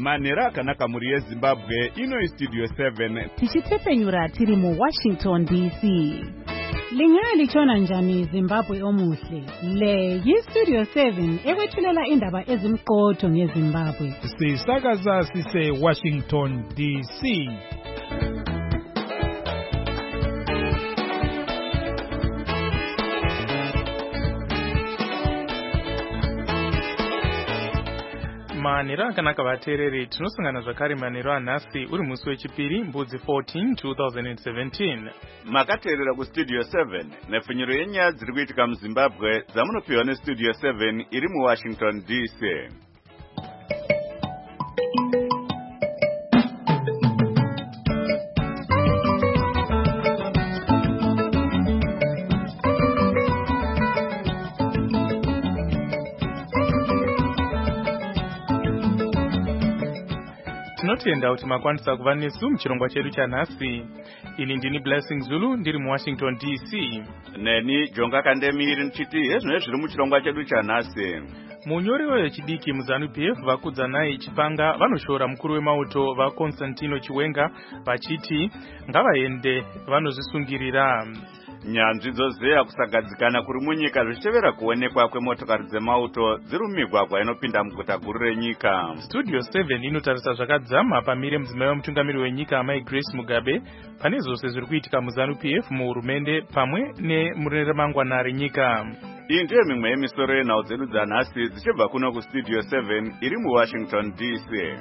manhero akanaka muri yezimbabwe ino istudio 7 tichitepenyura tiri muWashington DC. Lingalitshona njani Zimbabwe omuhle? Le yistudio 7 ekwethulela indaba ezimqotho ngeZimbabwe. Sisakaza sise Washington DC. Manhero akanaka vateereri, tinosangana zvakare manhero anhasi uri musi wechipiri mbudzi 14 2017. makateerera kustudio 7 nepfunyiro yenyaya dziri kuitika muzimbabwe dzamunopiwa nestudio 7 iri muWashington DC. Tinotenda kuti makwanisa kuva nesu muchirongwa chedu chanhasi. Ini ndini Blessing Zulu ndiri muWashington DC. Neni Jonga Kandemiri nchiti ezvino zviri muchirongwa chedu chanhasi. Munyori wechidiki muZANU-PF vakudzanai Chipanga vanoshora mukuru wemauto vaConstantino Chiwenga vachiti ngavaende vanozvisungirira. Nyanzvi dzozeya kusagadzikana kuri munyika zvichitevera kuonekwa kwemotokari dzemauto dziri mumigwagwa inopinda muguta guru renyika. Studio 7 inotarisa zvakadzama pamire mudzimai wemutungamiri wenyika Mai Grace Mugabe pane zvose zviri kuitika muZANU-PF muhurumende pamwe nemune ramangwana renyika. Iyi ndiyo mimwe yemisoro yenhau dzedu dzanhasi dzichibva kuno kustudio 7 iri muWashington DC.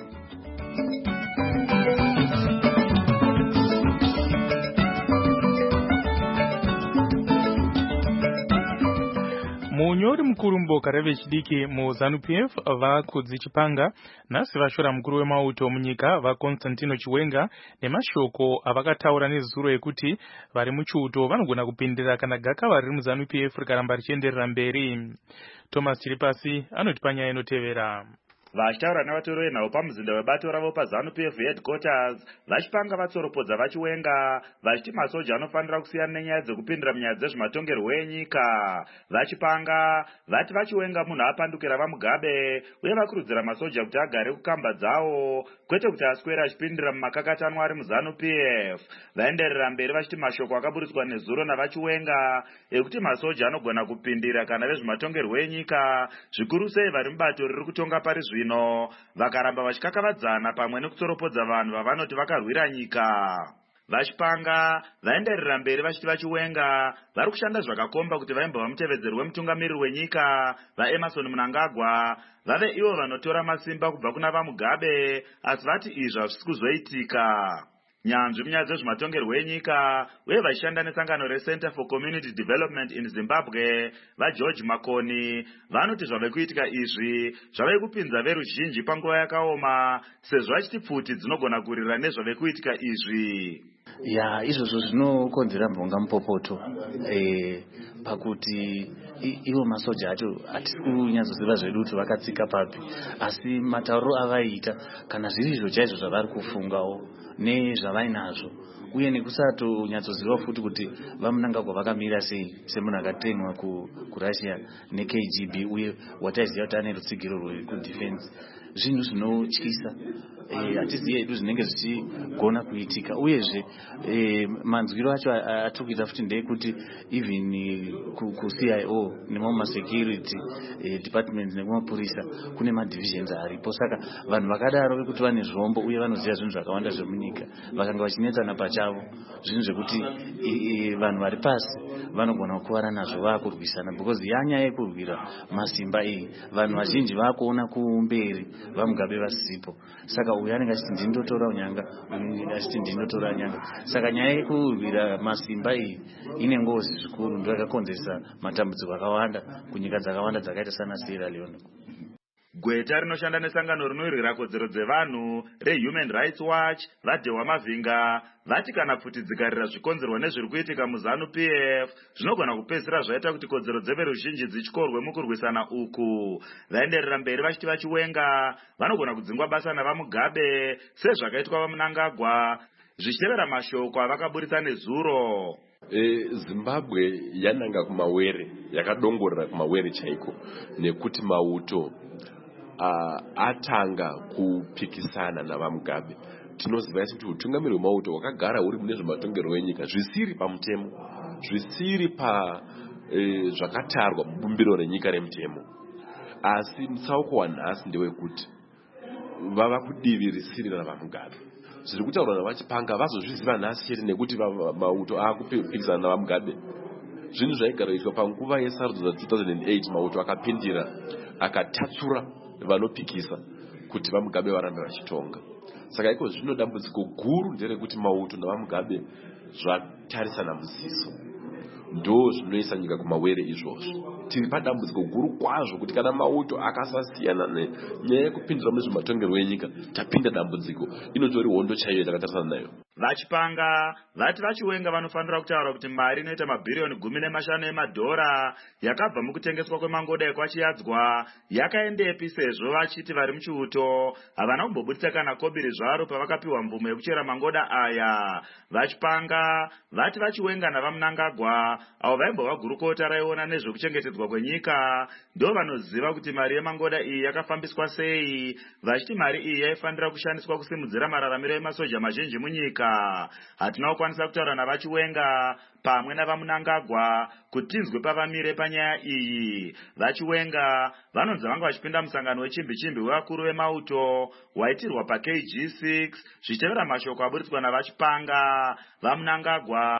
Munyori mukuru muboka revechidiki muZANU-PF vakudzi Chipanga nhasi vashora mukuru wemauto munyika vaConstantino Chiwenga nemashoko avakataura nezuro ekuti vari muchiuto vanogona kupindira kana gakava riri muZANU-PF rikaramba richienderera mberi. Thomas Chiripasi anoti panyaya inotevera. Vachitaura nevatoro venhau pamuzinda webato ravo paZANU-PF headquarters vachipanga vatsoropodza vachiwenga vachiti masoja anofanira kusiyana nenyaya dzekupindira munyaya dzezvematongerwo enyika. Vachipanga vati vachiwenga munhu apandukira vaMugabe uye vakurudzira masoja kuti agare kukamba dzawo kwete kuti aswera achipindira mumakakatanwa ari muZANU-PF. Vaenderera mberi vachiti mashoko akaburitswa nezuro navachiwenga ekuti masoja anogona kupindira kana vezvematongerwo enyika zvikuru sei vari mubato riri kutonga pari zvino vakaramba vachikakavadzana pamwe nekutsoropodza vanhu vavanoti vakarwira nyika. Vachipanga vaenderera mberi vachiti vachiwenga vari kushanda zvakakomba kuti vaimba vamutevedzeri wemutungamiriri wenyika vaEmerson Mnangagwa vave ivo vanotora masimba kubva kuna vaMugabe, asi vati izvi hazvisi kuzoitika. Nyanzvi munyaya dzezvematongerwo enyika uye vachishanda nesangano reCenter for Community Development in Zimbabwe vaGeorge Makoni vanoti zvave kuitika izvi zvave kupinza veruzhinji panguva yakaoma sezvo vachiti pfuti dzinogona kurira nezvave kuitika izvi. Ya izvozvo zvinokonzera mbonga mupopoto pakuti ivo masoja acho hatisi kunyatsoziva zvedu kuti vakatsika papi, asi matauro avaita kana zviri izvo chaizvo zvavari kufungawo nezvavainazvo uye nekusatonyatsoziva futi kuti vaMnangagwa vakamira sei semunhu akatenwa kuRussia neKGB uye wataiziva kuti ane rutsigiro rwekudefense. Zvinhu zvinotyisa, hatizivi hedu zvinenge zvichigona kuitika uyezve manzwiro acho atiri kuita futi ndeyekuti even kuCIO nemumashecurity departments nekumapurisa kune madivisions aripo, saka vanhu vakadaro vekuti vane zvombo uye vanoziva zvinhu zvakawanda zvemunyika vakanga vachinetsana pachavo, zvinhu zvekuti vanhu vari pasi vanogona kukuvara nazvo vakurwisana because yanyaya yekurwira masimba iyi vanhu vazhinji vakuona kumberi vaMugabe vasipo, saka uyu anenge achiti ndinotora unyanga uyu achiti ndinotora nyanga, saka nyaya yekurwira masimba iyi ine ngozi zvikuru ndo yakakonzeresa matambudziko akawanda kunyika dzakawanda dzakaita sana Sierra Leone. Gweta rinoshanda nesangano rinorwira kodzero dzevanhu reHuman Rights Watch vaDhewa Mavhinga vati kana pfuti dzikarira zvikonzerwa nezviri kuitika muZANU-PF zvinogona kupedzisira zvaita kuti kodzero dzeveruzhinji dzichikorwe mukurwisana uku. Vaenderera mberi vachiti vachiwenga vanogona kudzingwa basa navaMugabe sezvakaitwa vaMnangagwa zvichitevera mashoko avakaburitsa nezuro. Zimbabwe yananga kumawere, yakadongorera kumawere chaiko nekuti mauto atanga kupikisana navaMugabe, tinoziva kuti utungamiri hwemauto hwakagara huri mune zvematongerwo enyika zvisiri pamutemo, zvisiri zvakatarwa mubumbiro renyika remutemo. Asi mutsauko wanhasi ndewekuti vava kudivi risiri navaMugabe. Zviri kutaurwa navaChipanga vazozviziva nhasi chete nekuti mauto akupikisana navaMugabe. Zvinhu zvaigara itwa panguva yesarudzo dza2008 mauto akapindira akatatsura vanopikisa kuti vaMugabe varambe vachitonga. Saka iko zvino dambudziko guru nderekuti mauto navaMugabe zvatarisana muziso, ndo zvinoisa nyika kumawere izvozvo. Tiri padambudziko guru kwazvo kuti kana mauto akasasiyana nenyaya yekupindira mune zvematongerwo enyika, tapinda dambudziko. Inotori hondo chaiyo takatarisana nayo. VaChipanga vati vaChiwenga vanofanira kutaura kuti mari inoita mabhiriyoni 15 emadhora yakabva mukutengeswa kwemangoda ekwachiyadzwa yakaendepi, sezvo vachiti vari muchiuto havana kumbobudisa kana kobiri zvaro pavakapiwa mvumo yekuchera mangoda aya. VaChipanga vati vaChiwenga navaMnangagwa avo vaimbova gurukota raiona nezvekuchengetedzwa kwenyika ndo vanoziva kuti mari yemangoda iyi yakafambiswa sei, vachiti mari iyi yaifanira kushandiswa kusimudzira mararamiro emasoja mazhinji munyika. Hatina kukwanisa kutaura navaChiwenga pamwe navaMnangagwa kuti tinzwe pavamire panyaya iyi. VaChiwenga vanonzi vanga vachipinda musangano wechimbi-chimbi wevakuru vemauto waitirwa paKG6 zvichitevera mashoko aburitswa navaChipanga. VaMnangagwa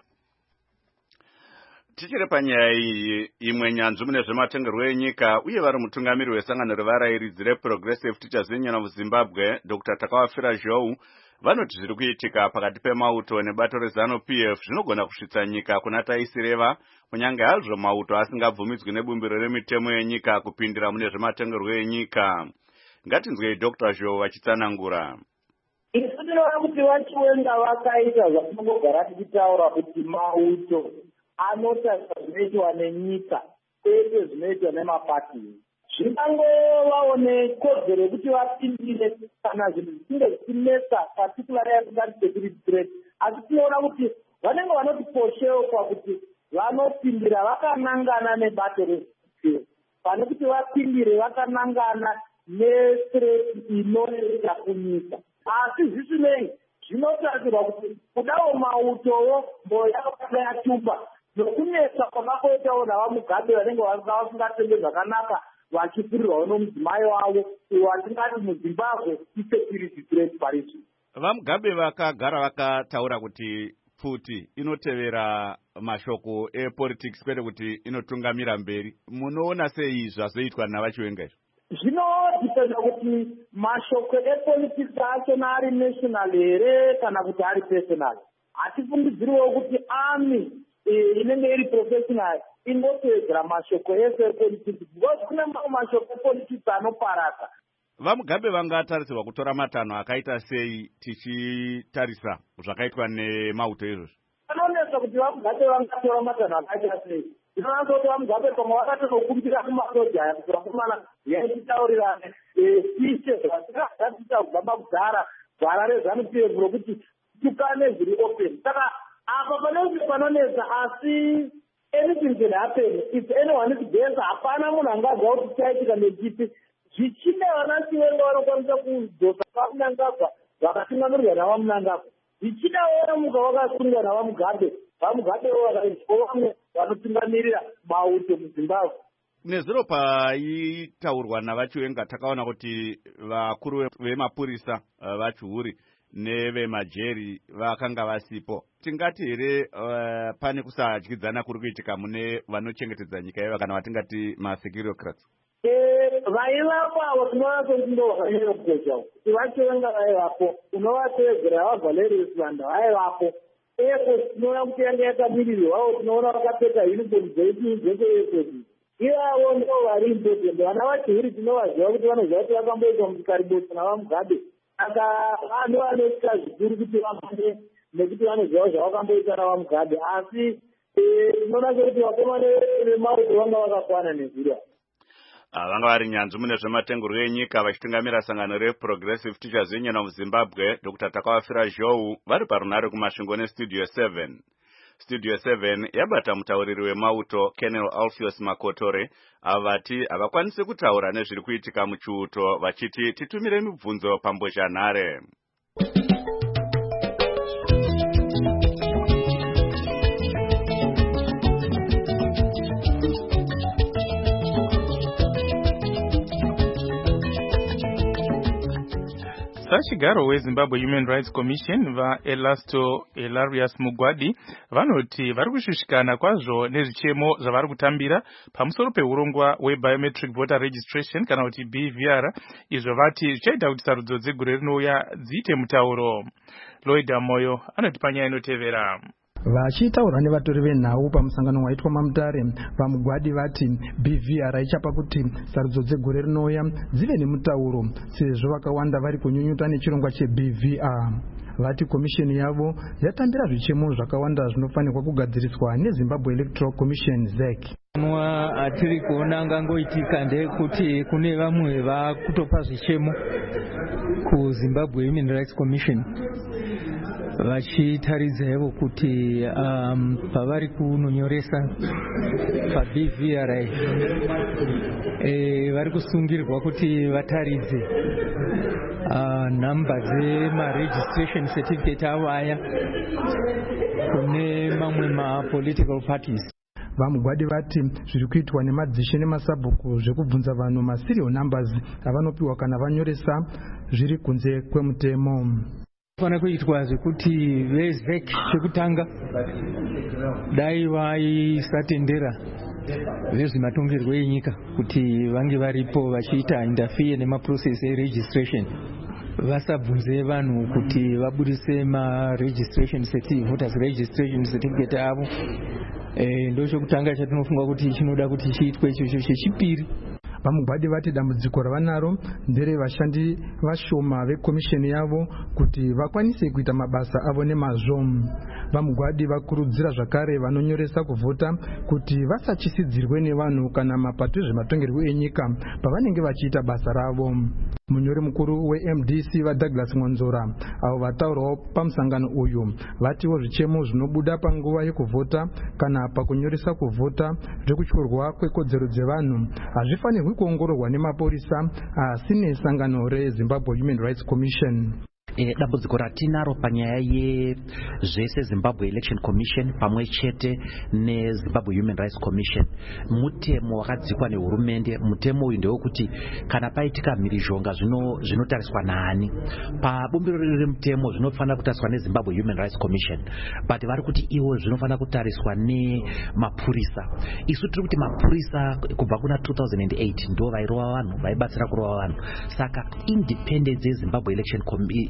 tichiri panyaya iyi, imwe nyanzvi mune zvematongerwo enyika uye vari mutungamiri wesangano revarairidzi reProgressive Teachers Union of Zimbabwe, Dr. Takawafira Zhou, vanoti zviri kuitika pakati pemauto nebato reZANU-PF zvinogona kusvitsa nyika kuna taisireva, kunyange hazvo mauto asingabvumidzwi nebumbiro remitemo yenyika kupindira mune zvematongerwo enyika. Ngatinzwei Dr. Zhou vachitsanangura. Isu tinoona kuti vaChiwenga vakaita zvatinongogara tichitaura kuti mauto anotarisa zvinoitwa nenyika kwete zvinoitwa nemapati. Zvingangovawo nekodzero yekuti vapindire kana zvinhu zvichinge zvichinetsa particular yatingati security threat, asi tinoona kuti vanenge vanoti poshewo pakuti vanopindira vakanangana nebato rezvipiro pane kuti vapindire vakanangana nethreat inoita kunyika. Asi zvisinei zvinotarisirwa kuti kudawo mautowo mwoyo yakanga yatumba nokunetsa kwakakoitawo navaMugabe vanenge vasingatenge zvakanaka vachifurirwawo nomudzimai wavo watingati muZimbabwe isecurity threat parizvi. VaMugabe vakagara vakataura kuti pfuti inotevera mashoko epolitics kwete kuti inotungamira mberi. Munoona sei zvazoitwa navaChiwenga izvo? Zvinodipenda kuti mashoko epolitics achona ari national here kana kuti ari personal. Hatifungidziriwo kuti army inenge iri professional ingotevedzera mashoko ese epolitics, because kune mamwe mashoko epolitics anoparasa. VaMugabe vangatarisirwa kutora matanho akaita sei tichitarisa zvakaitwa nemauto izvozvo? Vanonesa kuti VaMugabe vangatora matanho akaita sei. Zvinowanza kuti VaMugabe pamwe vakatonokumbira kumasoja aya kuti vakomana yaititaurirane sise zvatingatatiita kubva pakudhara gwara reZANU-PF rokuti tukane zviri open. Saka apa panenge panonesa, asi anything can happen. If anyone is there, hapana munhu angazwa kuti chaitika nechipi. Zvichine vanaChiwenga vanokwanisa kudzosa vaMnangagwa vakatungamirirwa navaMnangagwa. Zvichidawo muka vakasungwa navaMugabe, vaMugabewo vakaiswa vamwe vanotungamirira mauto muZimbabwe. Nezuro paitaurwa navaChiwenga takaona kuti vakuru vemapurisa vaChihuri nevemajeri vakanga vasipo. Tingati here pane kusadyidzana kuri kuitika mune vanochengetedza nyika iva kana vatingati masecurocrats? Vaivapo avo tinoona kuti ndo vakanyanya kukosha kuti vaChiwenga vaivapo, unovatevedzera vaValerie Sibanda vaivapo. Airforce tinoona kuti yanga yakamirirwawo, tinoona vakapfeka uniform dzese. Ivavo ndo vari important. Vana vaChihuri tinovaziva kuti vanoziva kuti vakamboiswa musikaribosi navaMugabe. Saka vanhu vanosvika zvikuru kuti vamhanye nekuti vanoziva zvavakamboita navaMugabe, asi tinoona kuti vakomana vemauto vanga vakakwana nezviro. Vanga vari nyanzvi mune zvematongerwo enyika vachitungamira sangano reProgressive Teachers Union of Zimbabwe, Dr. Takawafira Zhou, vari parunare kumasvingo nestudio 7. Studio 7 yabata mutauriri wemauto Colonel Alpheus Makotore avati havakwanisi kutaura nezviri kuitika muchiuto vachiti titumire mibvunzo pambozhanhare. Sachigaro weZimbabwe Human Rights Commission vaElasto Hilarius Mugwadi vanoti vari kushushikana kwazvo nezvichemo zvavari kutambira pamusoro peurongwa weBiometric Voter Registration kana kuti BVR, izvo vati zvichaita kuti sarudzo dzegore rinouya dziite mutauro. Lloyd Moyo anoti panyaya inotevera. Vachitaura nevatori venhau pamusangano waitwa maMutare, vaMugwadi vati BVR ichapa kuti sarudzo dzegore rinouya dzive nemutauro sezvo vakawanda vari kunyunyuta nechirongwa cheBVR. Vati komisheni yavo yatambira zvichemo zvakawanda zvinofanirwa kugadziriswa neZimbabwe Electoral Commission ZEC. Atiri kuona ngangoitika ndekuti kune vamwe vakutopa zvichemo kuZimbabwe Human Rights Commission vachitaridza kuti pavari kunonyoresa paBVR vari kusungirwa kuti vataridze nhamba dzemaregistration certificate avo aya kune mamwe mapolitical parties. VaMugwadi vati zviri kuitwa nemadzishe nemasabhuku zvekubvunza vanhu maserial numbers avanopiwa kana vanyoresa zviri kunze kwemutemo. Fana kuitwa zvekuti vezek chekutanga dai vaisatendera vezvematongerwo enyika kuti vange varipo vachiita interfere nemaprocess eregistration, vasabvunze vanhu kuti vabudise maregistration voters registration certificate avo. Ndochokutanga chatinofunga kuti chinoda kuti chiitwe ichocho. Chechipiri, VaMugwadi vati dambudziko ravanaro ndere vashandi vashoma vekomisheni yavo kuti vakwanise kuita mabasa avo nemazvo. VaMugwadi vakurudzira zvakare vanonyoresa kuvhota kuti vasachisidzirwe nevanhu kana mapato ezvematongerwo enyika pavanenge vachiita basa ravo. Munyori mukuru weMDC vaDouglas Ngonzora avo vataurawo pamusangano uyu vatiwo zvichemo zvinobuda panguva yekuvhota kana pakunyoresa kuvhota zvekutyorwa kwekodzero dzevanhu hazvifanirwi kuongororwa nemaporisa asi nesangano reZimbabwe Human Rights Commission. Dambudziko ratinaro panyaya yezvese Zimbabwe Election Commission pamwe chete neZimbabwe Human Rights Commission, mutemo wakadzikwa nehurumende. Mutemo uyu ndewekuti kana paitika mhirizhonga zvinotariswa naani. Pabumbiro remutemo zvinofanira kutariswa neZimbabwe Human Rights Commission, but vari kuti iwo zvinofanira kutariswa nemapurisa. Isu tiri kuti mapurisa kubva kuna 2008 ndo vairova vanhu, vaibatsira kurova vanhu. Saka independence yeZimbabwe Election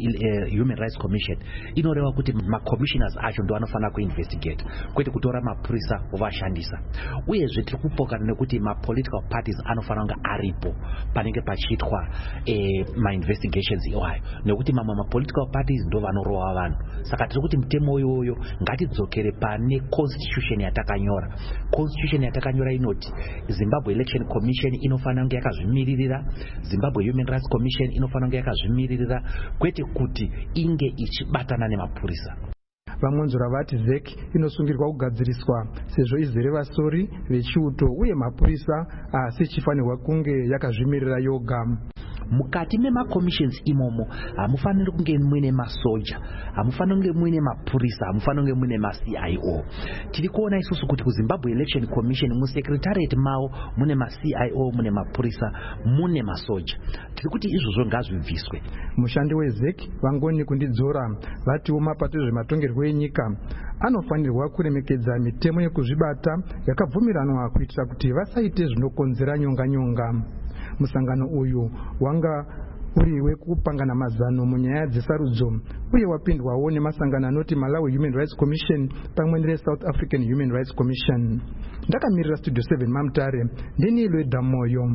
Human Rights Commission inoreva kuti macommissioners acho ndo anofanira kuinvestigate, kwete kutora mapurisa ovashandisa. Uyezve tiri kupokana nekuti mapolitical parties anofanira kunge aripo panenge pachiitwa mainvestigations iwayo, nekuti mamwe mapolitical parties ndo vanorova vanhu. Saka tiri kuti mutemo uyoyo ngatidzokere pane constitution yatakanyora. Constitution yatakanyora inoti Zimbabwe Election Commission inofanira kunge yakazvimiririra, Zimbabwe Human Rights Commission inofanira kunge yakazvimiririra, kwete kuti inge ichibatana nemapurisa. VaMonzora vati ZEC inosungirwa kugadziriswa sezvo izere vasori vechiuto uye mapurisa asi ichifanirwa kunge yakazvimirira yoga. Mukati memakommissions imomo hamufaniri kunge muine masoja, hamufaniri kunge muine mapurisa, hamufaniri kunge muine maCIO. Tiri kuona isusu kuti kuZimbabwe Election Commission musekretariat mao mune maCIO, mune mapurisa, mune masoja. Tiri kuti izvozvo ngazvibviswe. Mushandi weZEC Vangoni Kundidzora vatiwo mapato ezvematongerwo enyika anofanirwa kuremekedza mitemo yekuzvibata yakabvumiranwa kuitira kuti vasaite zvinokonzera nyonga-nyonga. Musangano uyu wanga uri wekupangana mazano munyaya dzesarudzo uye wapindwawo nemasangano anoti Malawi Human Rights Commission pamwe neSouth African Human Rights Commission. Ndakamirira Studio 7 maMutare, ndini Lloyd Moyo.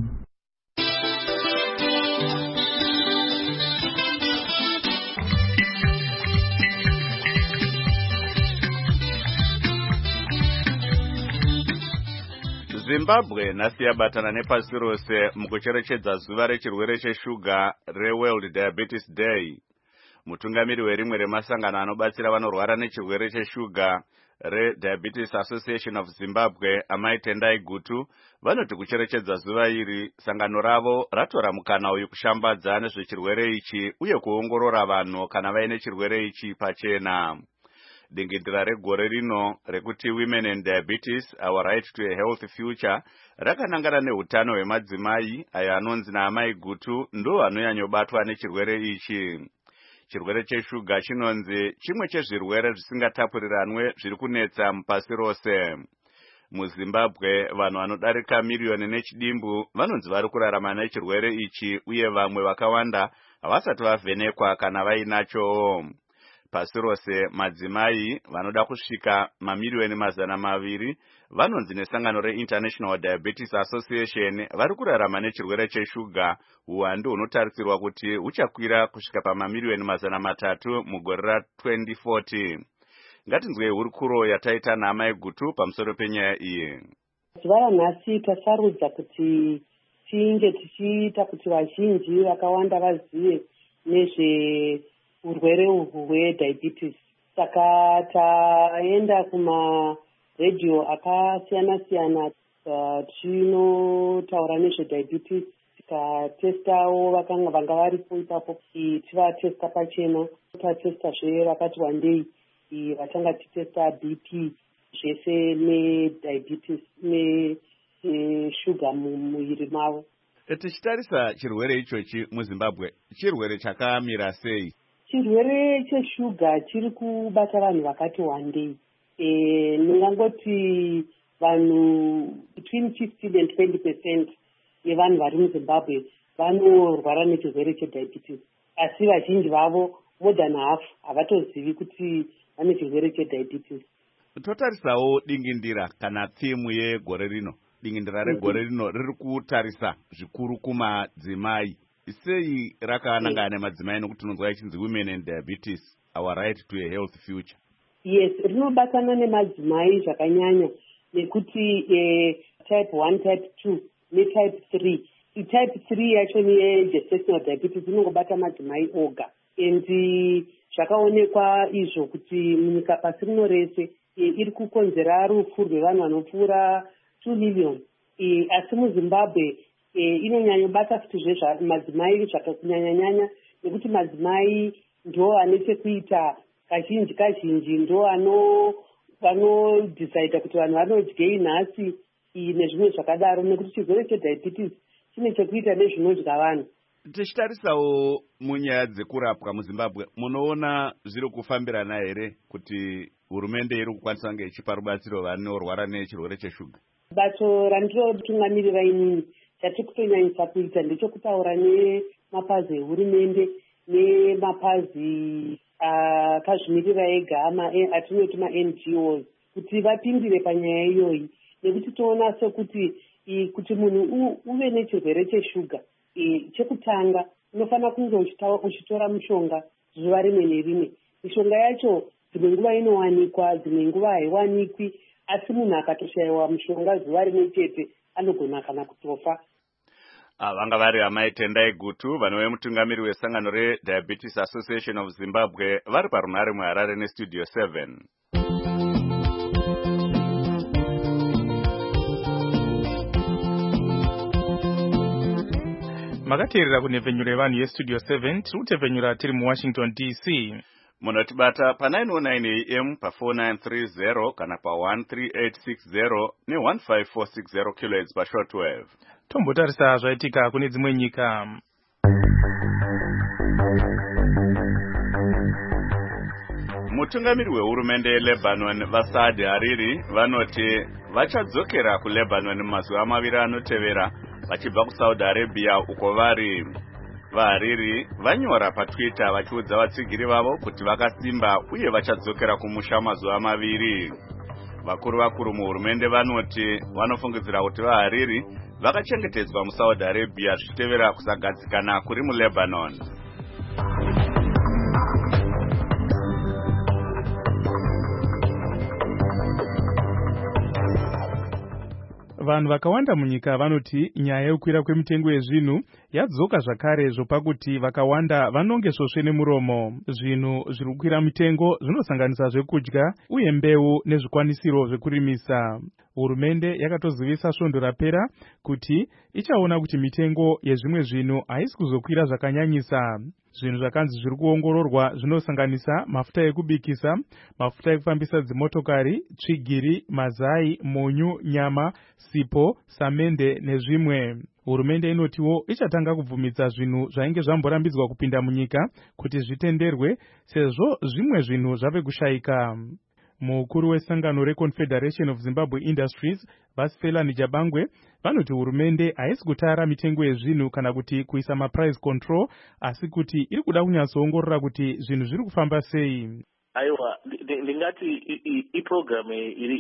Zimbabwe nhasi yabatana nepasi rose mukucherechedza zuva rechirwere cheshuga reWorld Diabetes Day. Mutungamiri werimwe remasangano anobatsira vanorwara nechirwere cheshuga reDiabetes Association of Zimbabwe Amai Tendai Gutu vanoti kucherechedza zuva iri sangano ravo ratora mukana uyu kushambadza nezvechirwere ichi uye kuongorora vanhu kana vaine chirwere ichi pachena. Dingindira regore rino rekuti Women and Diabetes Our Right to a Healthy Future rakanangana neutano hwemadzimai ayo anonzi naamai Gutu ndo anonyanyobatwa nechirwere ichi. Chirwere cheshuga chinonzi chimwe chezvirwere zvisingatapuriranwe zviri kunetsa mupasi rose. MuZimbabwe vanhu vanodarika miriyoni nechidimbu vanonzi vari kurarama nechirwere ichi uye vamwe vakawanda havasati vavhenekwa kana vainacho. Pasi rose madzimai vanoda kusvika mamiriyoni 200 vanonzi nesangano reInternational Diabetes Association vari kurarama nechirwere cheshuga, uwandu hunotarisirwa kuti huchakwira kusvika pamamiriyoni 300 mugore ra2040. Ngatinzwei hurukuro yataita naamai Gutu pamusoro penyaya iyi. Zuva ranhasi tasarudza kuti tinge tichiita kuti vazhinji vakawanda vazive nezveurwere uhwu hwediabetes. Saka taenda kumaredhiyo akasiyana-siyana tinotaura nezvediabetes, tikatestawo vanga varipo ipapo tivatesta pachena. Tatestazve vakati wandei vatanga titesta BP zvese nediabetes neshuga mumuviri mavo. Tichitarisa chirwere ichochi muZimbabwe, chirwere chakamira sei? Chirwere cheshuga chiri kubata vanhu vakati wandei. Ndingangoti vanhu between 15 and 20% yevanhu vari muZimbabwe vanorwara nechirwere chediabetes. Asi vazhinji vavo more than half havatozivi kuti vane chirwere chediabetes. Totarisawo dingindira kana thimu yegore rino. Dingindira regore rino riri kutarisa zvikuru kumadzimai. Sei rakanangana nemadzimai nokuti tinonzwa ichinzi Women and Diabetes Our Right to a Healthy Future? Yes, rinobatana nemadzimai zvakanyanya nekuti type 1, type 2 netype 3. Type 3 yacho negestational diabetes inongobata madzimai oga. And zvakaonekwa izvo kuti munyika pasi rino rese iri kukonzera rufu rwevanhu vanopfuura 2 million. Asi muZimbabwe inonyanyobata futi madzimai zvakanyanya nekuti madzimai ndo ane chekuita kazhinji ndo vanodecide kuti vanhu vanodyei nhasi nezvimwe zvakadaro, nekuti chirwere chediabetes chine chekuita nezvinodya vanhu. Tichitarisawo munyaya dzekurapwa muZimbabwe, munoona zviri kufambirana here kuti hurumende iri kukwanisa kunge ichipa rubatsiro vanorwara nechirwere cheshuga? Bato randinotungamirira inini chati kutonyanyisa kuita ndechokutaura nemapazi ehurumende nemapazi akazvimirira ega atinoti maNGOs kuti vapindire panyaya iyoyi, nekuti toona sekuti kuti munhu uve nechirwere cheshuga, chekutanga unofanira kunge uchitora mushonga zuva rimwe nerimwe. Mishonga yacho dzimwe nguva inowanikwa, dzimwe nguva haiwanikwi, asi munhu akatoshayiwa mushonga zuva rimwe chete anogona kana kutofa. Vanga vari Amai Tendai Gutu, vanove mutungamiri wesangano reDiabetes Association of Zimbabwe, vari parunhare muHarare neStudio 7. Makateerera kunhepfenyuro yevanhu yeStudio 7, tiri kutepfenyura tiri muWashington DC. Munotibata pa 909 AM pa 4930 kana pa 13860 ne15460 kHz pa shortwave. Tombotarisa zvaitika kune dzimwe nyika. Mutungamiri wehurumende yeLebanon vaSaad Hariri vanoti vachadzokera kuLebanon mumazuva maviri anotevera vachibva kuSaudi Arabia uko vari. VaHariri vanyora paTwitter vachiudza vatsigiri vavo kuti vakasimba uye vachadzokera kumusha mazuva maviri. Vakuru muhurumende vanoti vanofungidzira kuti vaHariri vakachengetedzwa muSaudi Arabia zvichitevera kusagadzikana kuri muLebanon. Vanhu vakawanda munyika vanoti nyaya yokukwira kwemitengo yezvinhu yadzoka zvakare zvopakuti vakawanda vanonge svosve nemuromo. Zvinhu zviri kukwira mitengo zvinosanganisa zvekudya uye mbeu nezvikwanisiro zvekurimisa. Hurumende yakatozivisa svondo rapera kuti ichaona kuti mitengo yezvimwe zvinhu haisi kuzokwira zvakanyanyisa. Zvinhu zvakanzi zviri kuongororwa zvinosanganisa mafuta ekubikisa, mafuta ekufambisa dzimotokari, tsvigiri, mazai, munyu, nyama, sipo, samende nezvimwe. Hurumende inotiwo ichatanga kubvumidza zvinhu zvainge zvamborambidzwa kupinda munyika kuti zvitenderwe sezvo zvimwe zvinhu zvave kushayika. Mukuru wesangano reConfederation of Zimbabwe Industries, Vasifela Nijabangwe, vanoti hurumende haisi kutara mitengo yezvinhu kana kuti kuisa maprice control, asi kuti iri kuda kunyatsoongorora kuti zvinhu zviri kufamba sei. Aiwa, ndingati iprogramu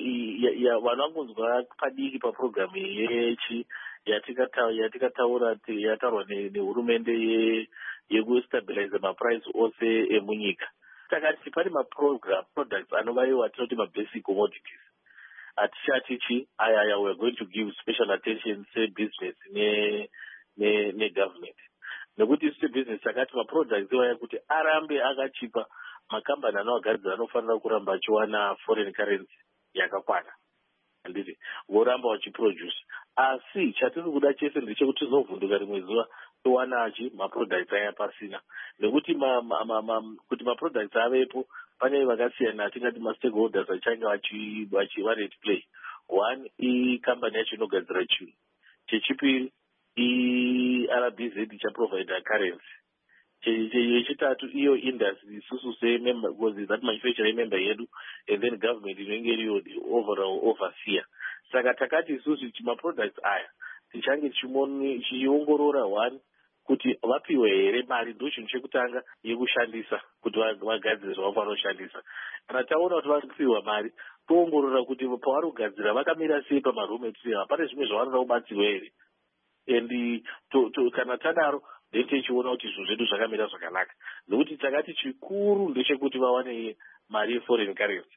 vanongonzwa padiki paprogramu yechi yatikataura yatarwa nehurumende yekustabilize maprice ose emunyika. Takati pane maprogram products anova tinoti mabasic commodities. Atichatichi aya we are going to give special attention to business ne government. Nekuti business takati maproducts iwaya kuti arambe akachipa makambani anogadzira anofanira kuramba achiwana foreign currency yakakwana. Anditi voramba vachiproduce. Asi chatiri kuda chese ndechekuti tinovhunduka rimwe zuva tiwanachi maproducts aya pasina. Nekuti kuti maproducts avepo pane vakasiyana tingati mastakeholders achange vari at play. One, company yacho inogadzira chinhu. Chechipiri, RBZ ichaprovide currency. Chechitatu, iyo industry isusu semember, because that manufacturer member yedu, and then government inenge iriyo the overall overseer. Saka takati isusu maproducts aya tichange chiongorora one kuti vapiwe here mari ndo chinhu chekutanga yekushandisa kuti vagadzire zvavafanira kushandisa. Kana taona kuti vari kupiwa mari toongorora kuti pavari kugadzira vakamira sei pamaraw material, pane zvimwe zvavanoda kubatsirwa here. And kana tadaro then tichiona kuti zvinhu zvedu zvakamira zvakanaka. Nokuti takati chikuru ndechekuti vawane mari yeforeign currency.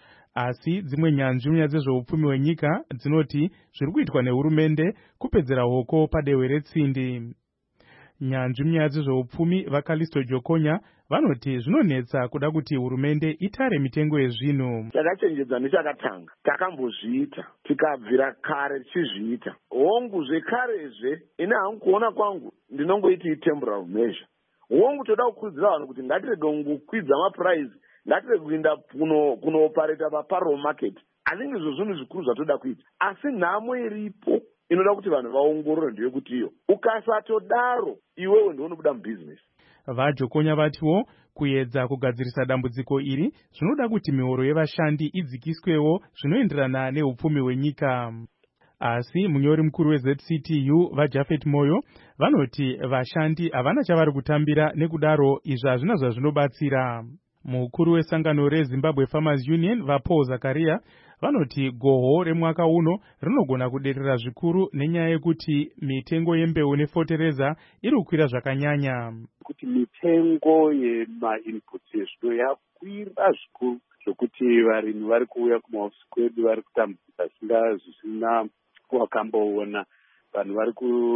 Asi dzimwe nyanzvi dzezveupfumi hwenyika dzinoti zviri kuitwa nehurumende kupedzera hoko padehwe retsindi. Nyanzvi dzezveupfumi vaKalisto Jokonya vanoti zvinonetsa kuda kuti hurumende itare mitengo yezvinhu. Takachenjedza nechakatanga takambozviita tikabvira kare tichizviita. Hongu zvekarezve ine hangu kuona kwangu ndinongoiti temporal measure. Hongu toda kukurudzira vanhu kuti ngatirege kungokwidza maprice, ngatirege kuenda kunoopareta paparallel market. Aningi izvo zvinhu zvikuru zvatoda kuita, asi nhamo iripo inoda kuti vanhu vaongorore ndeyekuti iyo ukasatodaro iwewe ndounobuda mubusiness. VaJokonya vatiwo kuedza kugadzirisa dambudziko iri zvinoda kuti mihoro yevashandi idzikiswewo zvinoenderana neupfumi hwenyika. Asi munyori mukuru weZCTU vaJafet Moyo vanoti vashandi havana chavari kutambira, nekudaro izvi hazvina zvazvinobatsira. Mukuru wesangano reZimbabwe Farmers Union vaPaul Zakaria vanoti goho remwaka uno rinogona kuderera zvikuru nenyaya yekuti mitengo yembeu nefotereza iri kukwira zvakanyanya. Kuti mitengo yemainputs ezvino yakwira zvikuru zvokuti varimi vari kuuya kumahofisi kwedu vari kutambudzika zvisina wakamboona. Vanhu vari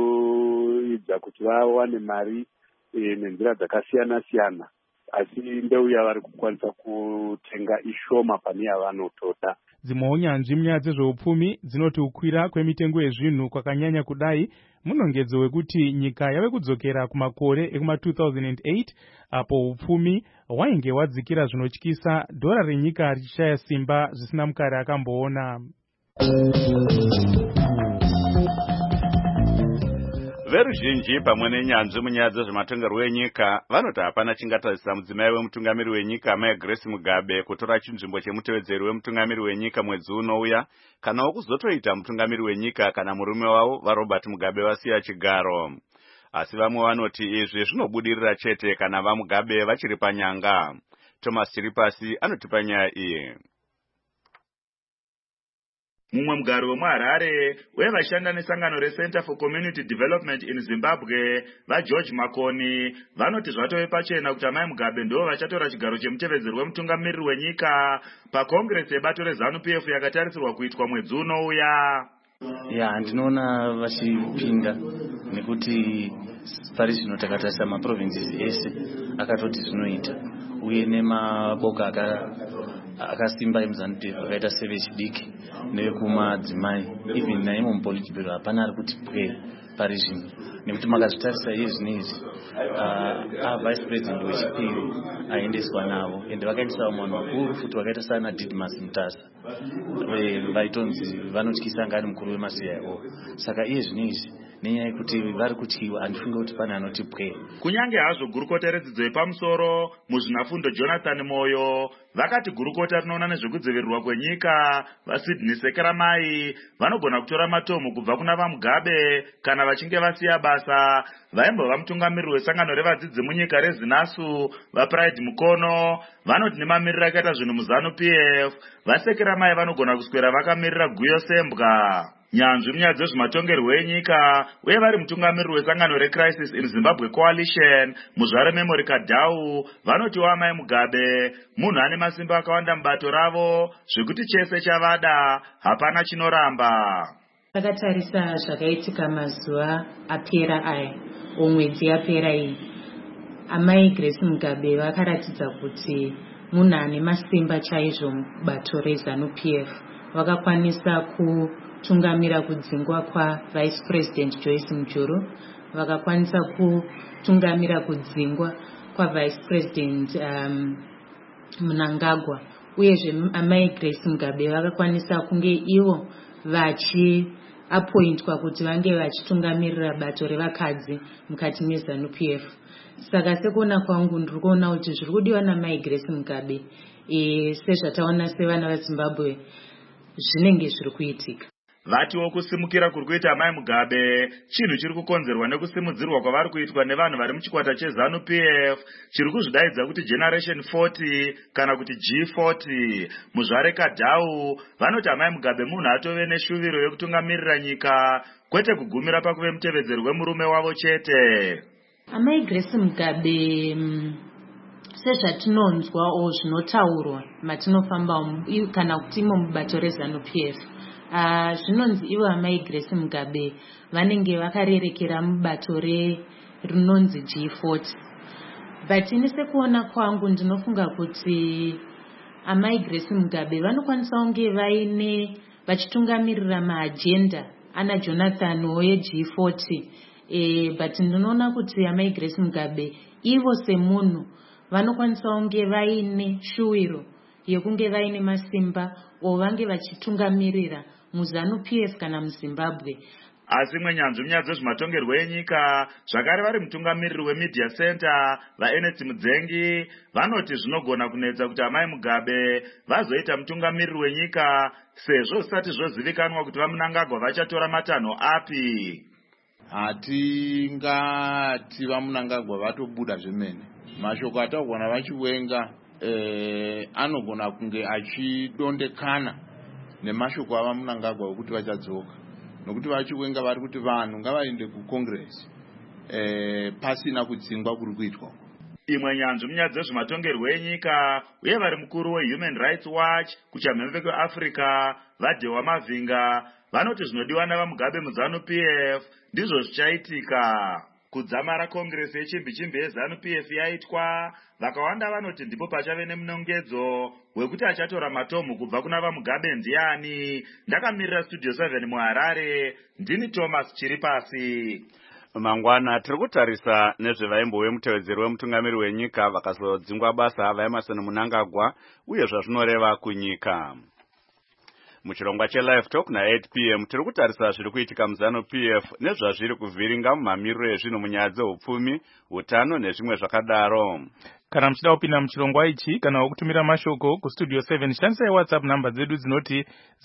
kuidza kuti vawane mari nenzira dzakasiyana siyana, asi mbeu yavari kukwanisa kutenga ishoma pane yavanotoda. Dzimwewo nyanzvi munyaya dzezveupfumi dzinoti kukwira kwemitengo yezvinhu kwakanyanya kudai munongedzo wekuti nyika yave kudzokera kumakore ekuma2008 apo upfumi hwainge hwadzikira zvinotyisa, dhora renyika richishaya simba zvisina mukare akamboona. Veruzhinji pamwe nenyanzvi munyaya dzezvematongerwo enyika vanoti hapana chingatadzisa mudzimai wemutungamiri wenyika Mai Grace Mugabe kutora chinzvimbo chemutevedzeri wemutungamiri wenyika mwedzi unouya, kanawo kuzotoita mutungamiri wenyika kana murume wavo vaRobert Mugabe vasiya chigaro. Asi vamwe vanoti izvi zvinobudirira chete kana vaMugabe vachiri panyanga. Thomas Chiripasi anotipa nyaya iyi. Mumwe mugari wemuHarare wevashanda nesangano reCenter for Community Development in Zimbabwe vaGeorge Makoni vanoti zvatove pachena kuti Mai Mugabe ndo vachatora chigaro chemutevedzeri wemutungamiriri wenyika pakongresi yebato reZANU-PF yakatarisirwa kuitwa mwedzi unouya. Ndinoona vachipinda nekuti pari zvino takatarisa maprovinces ese akatoti zvinoita, uye nemaboka akasimba emuZANU-PF akaita sevechidiki nevekumadzimai, even naimo mupolitibhero hapana ari kuti pwe pari zvino, nekuti makazvitarisa iye zvinezvi vice president wechipiri aendeswa navo, ende vakaendesa vanhu vakuru futi vakaita sana Didmus Mutasa vaitonzi vanotyisa ngani mukuru wema-CIO. Saka iye zvinezvi nenyaya yekuti vari kutyiwa, handifunge kuti pane anoti pwe. Kunyange hazvo gurukota redzidzo yepamusoro muzvinafundo Jonathan Moyo vakati gurukota rinoona nezvekudzivirirwa kwenyika vaSydney Sekeramai vanogona kutora matomu kubva kuna vaMugabe kana vachinge vasiya basa. Vaimbova mutungamiriri wesangano revadzidzi munyika reZinasu vaPride Mukono vanoti nemamiriro akaita zvinhu muZANU-PF vaSekeramai vanogona kuswera vakamirira Guyo Sembwa, nyanzvi munyaya dzezvematongerwo enyika, uye vari mutungamiriri wesangano reCrisis in Zimbabwe Coalition muzvare Memory Kadhau vanoti waMai Mugabe munhu ane masimba akawanda mubato ravo zvekuti chese chavada hapana chinoramba. Takatarisa zvakaitika mazuva apera aya, mwedzi yapera iyi, amai Grace Mugabe vakaratidza kuti munhu ane masimba chaizvo mubato reZANU-PF. Vakakwanisa kutungamira kudzingwa kwaVice President Joyce Mujuru, vakakwanisa kutungamira kudzingwa kwaVice President Mnangagwa, uyezve amai Grace Mugabe vakakwanisa kunge ivo vachiapointwa kuti vange vachitungamirira bato revakadzi mukati meZANU-PF. Saka sekuona kwangu ndiri kuona kuti zviri kudiwa namai Grace Mugabe sezvataona sevana vaZimbabwe zvinenge zviri kuitika. Vatiwo kusimukira kuri kuita amai Mugabe chinhu chiri kukonzerwa nekusimudzirwa kwavari kuitwa nevanhu vari muchikwata cheZANU-PF chiri kuzvidaidza kuti Generation 40 kana kuti G40. Muzvare Kadhau vanoti amai Mugabe munhu atove neshuviro yekutungamirira nyika, kwete kugumira pakuve mutevedzeri wemurume wavo chete. Amai Grace Mugabe sezvatinonzwa o zvinotaurwa matinofamba kana kuti imo mubato reZANU-PF, zvinonzi ivo amai Grace Mugabe vanenge vakarerekera mubato rinonzi G40. But ini sekuona kwangu ndinofunga kuti amai Grace Mugabe vanokwanisa kunge vachitungamirira maagenda ana Jonathan yeG40. But ndinoona kuti amai Grace Mugabe ivo semunhu vanokwanisa kunge vaine shuwiro yekunge vaine masimba vange vachitungamirira muZANU-PF kana muZimbabwe. Asi mwenyanzvi munyaya dzezvematongerwo enyika zvakare vari mutungamiriri weMedia Center vaEnest Mudzengi vanoti zvinogona kunetsa kuti amai Mugabe vazoita mutungamiriri wenyika sezvo zvisati zvozivikanwa kuti vaMnangagwa vachatora matanho api. Hatingati vaMnangagwa vatobuda zvemene. Mashoko ataugwa vachiwenga anogona kunge achidondekana nemashoko avaMnangagwa okuti vachadzoka, nokuti vachiwenga vari kuti vanhu ngavaende kuCongress pasina kudzingwa kuri kuitwa. Imwe nyanzvi munyaya dzezvematongerwo enyika uye vari mukuru weHuman Rights Watch kuchamhembe kweAfrica vaDhewa Mavhinga vanoti zvinodiwa navaMugabe muZANU-PF ndizvo zvichaitika. Kudzamara Congress yechimbi-chimbi yeZANU-PF yaitwa, vakawanda vanoti ndipo pachave nemunongedzo wekuti achatora matomu kubva kuna vaMugabe ndiani. Ndakamirira Studio 7 muHarare, ndini Thomas Chiripasi. Mangwana tiri kutarisa nezvevaimbove mutevedzeri wemutungamiri wenyika vakazodzingwa basa vaEmmerson Mnangagwa uye zvazvinoreva kunyika. Muchirongwa cheLive Talk na8 p.m. tiri kutarisa zviri kuitika muZANU-PF nezvazviri kuvhiringa mumamiriro ezvinhu munyaya dzeupfumi, utano nezvimwe zvakadaro. Kana muchida kupinda muchirongwa ichi kana kutumira mashoko kustudio 7 shandisai WhatsApp namba dzedu dzinoti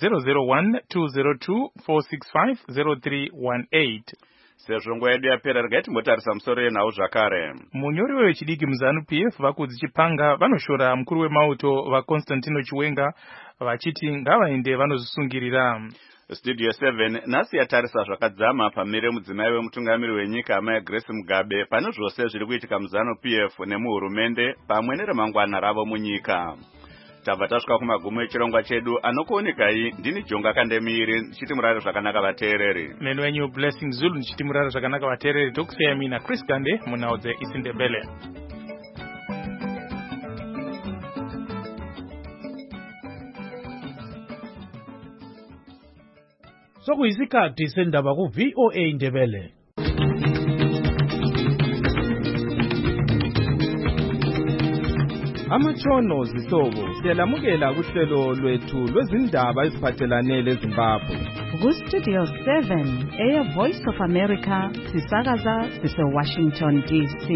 001-202-465-0318. Sezvo nguva yedu yapera regai timbotarisa musoro yenhau zvakare. Munyori wechidiki muZANU-PF Vakudzi Chipanga vanoshora mukuru wemauto vaConstantino Chiwenga vachiti ngavaende vanozvisungirira. Studio 7 nhasi yatarisa zvakadzama pamire mudzimai wemutungamiri wenyika amai Grace Mugabe pane zvose zviri kuitika muZANU-PF nemuhurumende pamwe neremangwana ravo munyika. tabva tasvika kumagumo echirongwa chedu anokuonekai ndini Jonga Kandemiri chiti murare zvakanaka vateereri. Meno wenyu Blessing Zulu ndichiti murare zvakanaka vateereri. Tokusiya mina Chris Gande munhau dzeIsindebele. Sokuyisikhathi sendaba ku VOA Indebele. Amatshono zihlobo siyalamukela kuhlelo lwethu lwezindaba eziphathelane leZimbabwe. Ku-Studio 7 Air Voice of America sisakaza sise-Washington DC.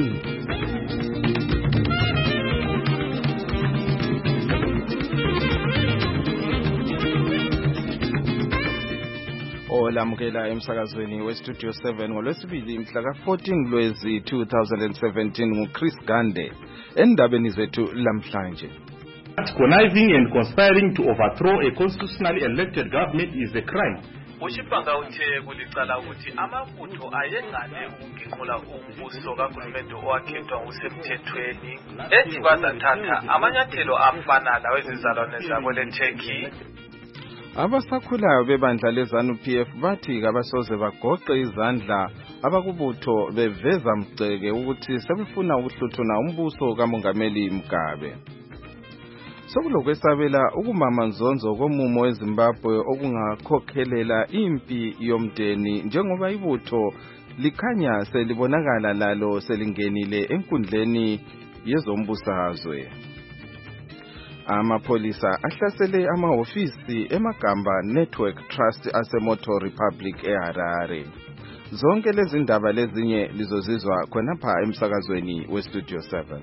Olamukela emsakazweni weStudio 7 ngolwesibili mhla ka-14 Lwezi 2017 nguChris Gande endabeni zethu lamhlanje. Conniving and conspiring to overthrow a constitutionally elected government is a crime. Ushipanga uthe kulicala ukuthi amabutho ayengane ukunqula umbuso kahulumende owakhethwa ngokusemthethweni ethi bazathatha amanyathelo afana lawezizalwane zabo leTurkey. Abasakhulayo bebandla leZANU-PF bathi kabasoze bagoqe izandla abakubutho beveza mgceke ukuthi sebefuna ukuhluthuna umbuso kaMongameli Mugabe. Sokulokwesabela ukumama nzonzo komumo weZimbabwe okungakhokhelela impi yomdeni njengoba ibutho likhanya selibonakala lalo selingenile enkundleni yezombusazwe. Amapolisa ahlasele amahofisi eMagamba Network Trust aseMoto Republic eHarare. Zonke lezi ndaba lezinye lizozizwa khonapha emsakazweni weStudio 7.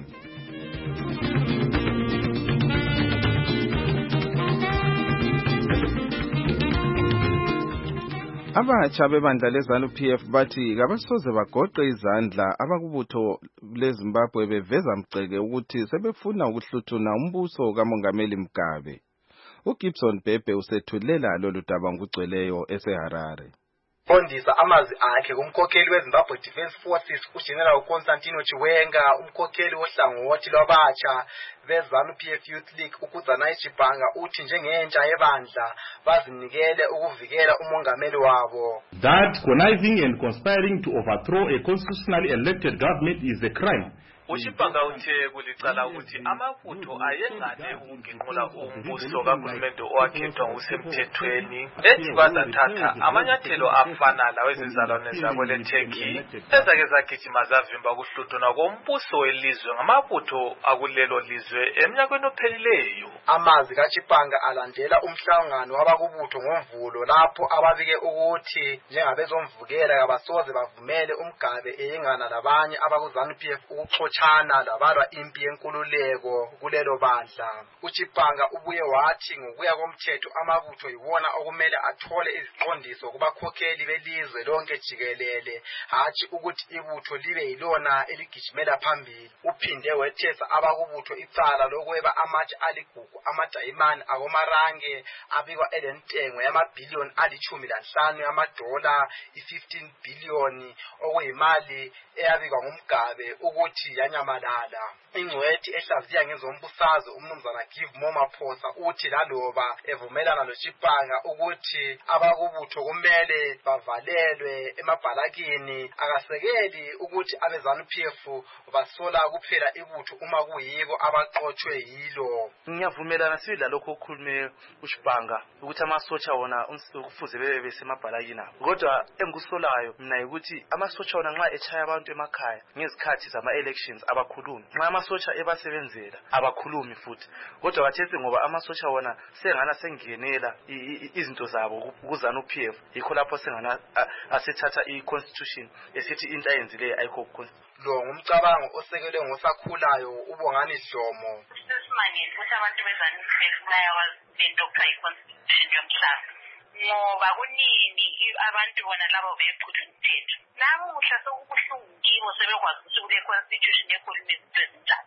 Abatsha bebandla leZANU-PF bathi kabasoze bagoqe izandla abakubutho leZimbabwe beveza mgceke ukuthi sebefuna ukuhluthuna umbuso kaMongameli Mugabe. uGibson Bhebhe usethulela lolu daba ngugcweleyo eseHarare. Qondisa amazwi akhe kumkhokheli weZimbabwe Defence Forces uGeneral Constantino Chiwenga, umkhokheli wohlangothi lwabatsha beZANU-PF Youth League uKudzanayi Chipanga uthi njengentsha yebandla bazinikele ukuvikela umongameli wabo. That conniving and conspiring to overthrow a constitutionally elected government is a crime. Ushipanga uthe kulicala ukuthi amabutho ayengane ukunqula umbuso kahulumende owakhethwa ngokusemthethweni ethi bazathatha amanyathelo afana lawezizalwane zabo leTurkey ezake zagijima zavimba ukuhluthuna kombuso welizwe ngamabutho akulelo lizwe eminyakeni ophelileyo. Amazwi kaChipanga alandela umhlangano wabakubutho ngoMvulo lapho ababike ukuthi njengabezomvukela kabasoze bavumele uMgabe eyengana labanye abakuZANU-PF ukuxoxana labalwa impi yenkululeko kulelo bandla. uChipanga ubuye wathi ngokuya komthetho amabutho yiwona okumele athole iziqondiso kubakhokheli belizwe lonke jikelele, hathi ukuthi ibutho libe yilona eligijimela phambili. Uphinde wethesa abakubutho icala lokweba amatshe aligugu amadayimani akomarange abikwa elentengo yamabhiliyoni ali-15 yamadola, i-15 billion okuyimali eyabikwa nguMgabe ukuthi yanyamalala. Ingcwethi ehlaziya ngezombusazwe umnumzana Give Momaphosa uthi laloba evumelana noChipanga ukuthi abakubutho kumele bavalelwe emabhalakini, akasekeli ukuthi abeZANU-PF basola kuphela ibutho uma kuyiko abaqothwe yilo. Ngiyavumelana sibila lokho okukhulume uChipanga ukuthi amasotsha wona kufuze bebe besemabhalakini. Kodwa engikusolayo mina ukuthi amasotsha wona nxa echaya abantu emakhaya ngezikhathi zama-elections abakhulumi, nxa amasotsha ebasebenzela abakhulumi futhi. Kodwa bathethi ngoba amasotsha wona sengana sengenela izinto zabo kuZANU-PF, yikho lapho sengana asethatha i-constitution esithi into ayenzileyo ayikho. Lo ngumcabango osekelwe ngosakhulayo uBongani Dlomo. Sesimangele ukuthi abantu beZANU-PF bayawazi lento okuthiwa i-constitution yomhlaba, ngoba kunini abantu bona labo bephula umthetho. Namuhla sokubuhlungu kibo sebekwazi ukuthi kule constitution ekhuluma izinto ezinjani.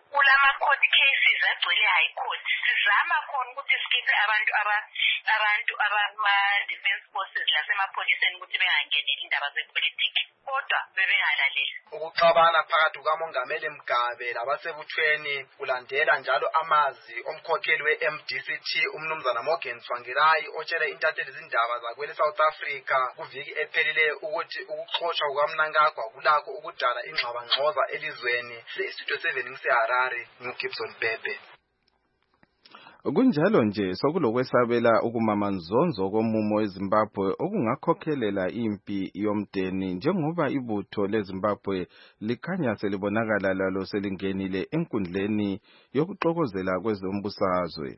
kulama court cases agcwele high court sizama khona ukuthi sikhiphe abantu ama-defense forces lasemapholiseni ukuthi bengangeni indaba zepolitiki kodwa bebengalaleli. Ukuxabana phakathi kukamongameli Mugabe labasebuthweni kulandela njalo amazwi omkhokheli we-MDCT umnumzana Morgan Tsvangirai otshele intatheli izindaba zakwele South Africa kuviki ephelileyo ukuthi ukuxoshwa kukaMnangagwa kulakho ukudala ingxabangxoza elizweni. Studio 7 ngiseHarare, nguGibson Bebe. Kunjalo nje sokulokwesabela ukumamanzonzo komumo eZimbabwe okungakhokhelela impi yomdeni njengoba ibutho leZimbabwe likhanya selibonakala lalo selingenile enkundleni yokuxokozela kwezombusazwe.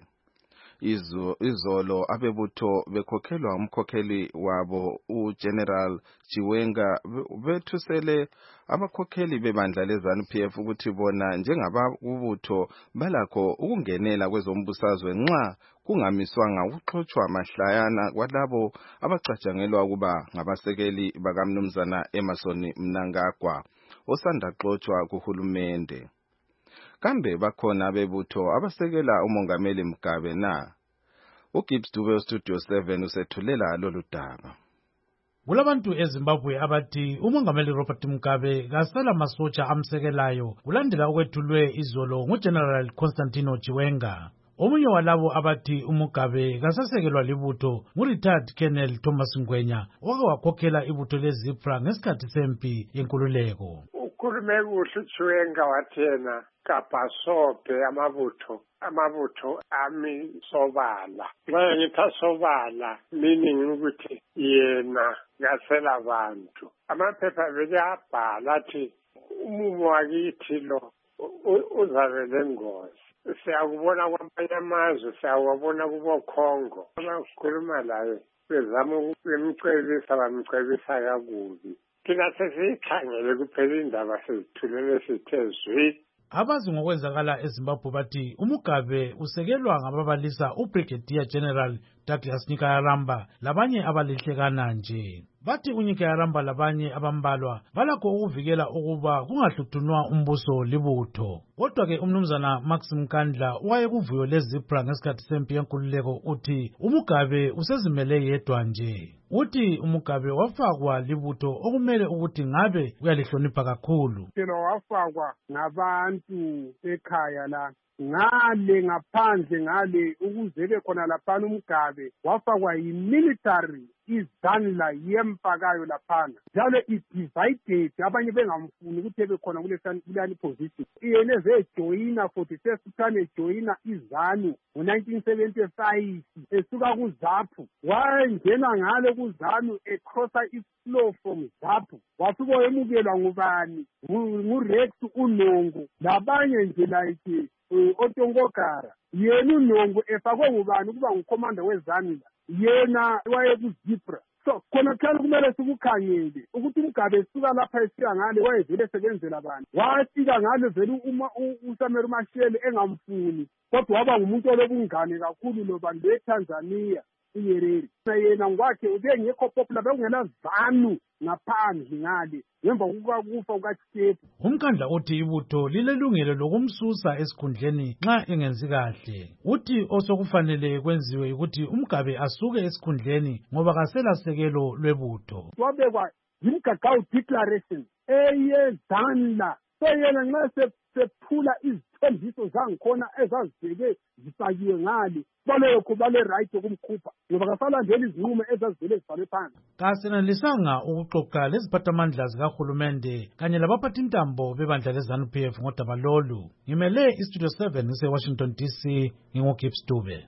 Izolo abebutho bekhokhelwa umkhokheli wabo uGeneral Chiwenga bethusele abakhokheli bebandla leZANU-PF ukuthi bona njengababutho balakho ukungenela kwezombusazwe nxa kungamiswanga ukuxoxwa mahlayana kwalabo abacatshangelwa ukuba ngabasekeli bakamnumzana Emmerson Mnangagwa osanda xoxwa kuhulumende. Kambe bakhona abebutho abasekela umongameli Mugabe na? uGibbs Dube Studio 7 usethulela lolu daba. Kulabantu eZimbabwe abathi umongameli Robert Mugabe kasela masotsha amsekelayo kulandela ukwethulwe izolo nguGeneral Constantino Chiwenga. Omunye walabo abathi uMugabe kasasekelwa libutho ngu-retired Colonel Thomas Ngwenya wake wakhokhela ibutho leZIPRA ngesikhathi sempi yenkululeko. Ukhulume kuhle Chiwenga wathena kapasophe amabutho ami sobala. Nxa ngithi sobala meaning ukuthi yena ngasela abantu. Amaphepha vele abhala athi umumo wakithi lo uzabe lengozi. Siyakubona kwamanye amazwe, siyawabona kuboKhongo. Abakhuluma laye bezama ukumcebisa bamcebisa kakubi. Thina sesiyikhangele kuphela indaba sezithulele sithe zwi. Abazi ngokwenzakala eZimbabwe bathi uMugabe usekelwa ngababalisa uBrigadier General Douglas Nyikayaramba labanye abalihlekana nje. Bathi uNyikayaramba labanye abambalwa balakho ukuvikela ukuba kungahluthunwa umbuso libutho. Kodwa ke umnumzana Max Mkandla wayekuvuyo leZIPRA ngesikhathi sempi yenkululeko uthi uMugabe usezimele yedwa nje. Uthi uMugabe wafakwa libutho okumele ukuthi ngabe uyalihlonipha kakhulu. Phela wafakwa ngabantu ekhaya la ngale ngaphandle ngale ukuze bekhona laphana uMugabe wafakwa yi-military izandla yempakayo laphana njalo i-divided abanye bengamfuni ukuthi bekhona kulani position. Yena ezejoyina 41st time ejoyina izanu ngo-1975 esuka kuZAPU wangena ngale kuZANU ecrossa iflow from ZAPU wafika wayemukelwa ngubani nguRex uNongo labanye nje like Otongokara. Yena uNongo efakwe ngubani ukuba ngukomanda weZANU yena wayekuZIPRA. So khona kuthana kumele sikukhangele ukuthi uMugabe suka lapha esiya ngale wayevele sebenzela abantu wafika ngale vele uSamela Mashele engamfuni kodwa waba ngumuntu olobungane kakhulu lobantu beTanzania uYerere. Yena ngokwakhe ubengekho popular bekungena ZANU ngaphandle ngale ngemva kokufa kukaTshepu. Umkhandla uthi ibutho lilelungelo lokumsusa esikhundleni nxa engenzi kahle. Uthi osokufanele kwenziwe ukuthi uMugabe asuke esikhundleni ngoba kaselasekelo lwebutho. Wabekwa yimgagao declaration eyezandla. So yena nxa sephula izithembiso zangikhona ezazivele zifakiwe ngale balekho bale-right yokumkhupha ngoba kasalandeli izinqumo ezazivele zibhalwe phansi. Kasenelisanga ukuxoxa leziphathamandla zikahulumende kanye labaphathintambo bebandla leZANU-PF ngodaba lolu. Ngimele iStudio 7 ngise-Washington DC, nginguGibbs Dube.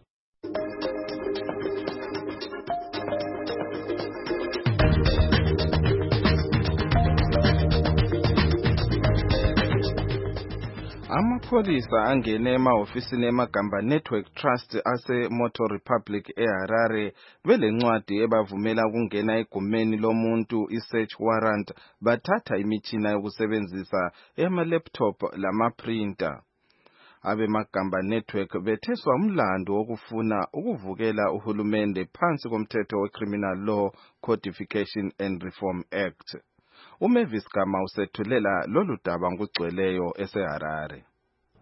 Amapholisa angene emahofisini eMagamba Network Trust ase-Moto Republic eHarare belencwadi ebavumela ukungena egumeni lomuntu i-search warrant bathatha imitshina yokusebenzisa ema-laptop lama-printer. AbeMagamba Network betheswa umlando wokufuna ukuvukela uhulumende phansi komthetho we-Criminal Law Codification and Reform Act. uMavis Gama usethulela lolu daba ngugcweleyo eseHarare.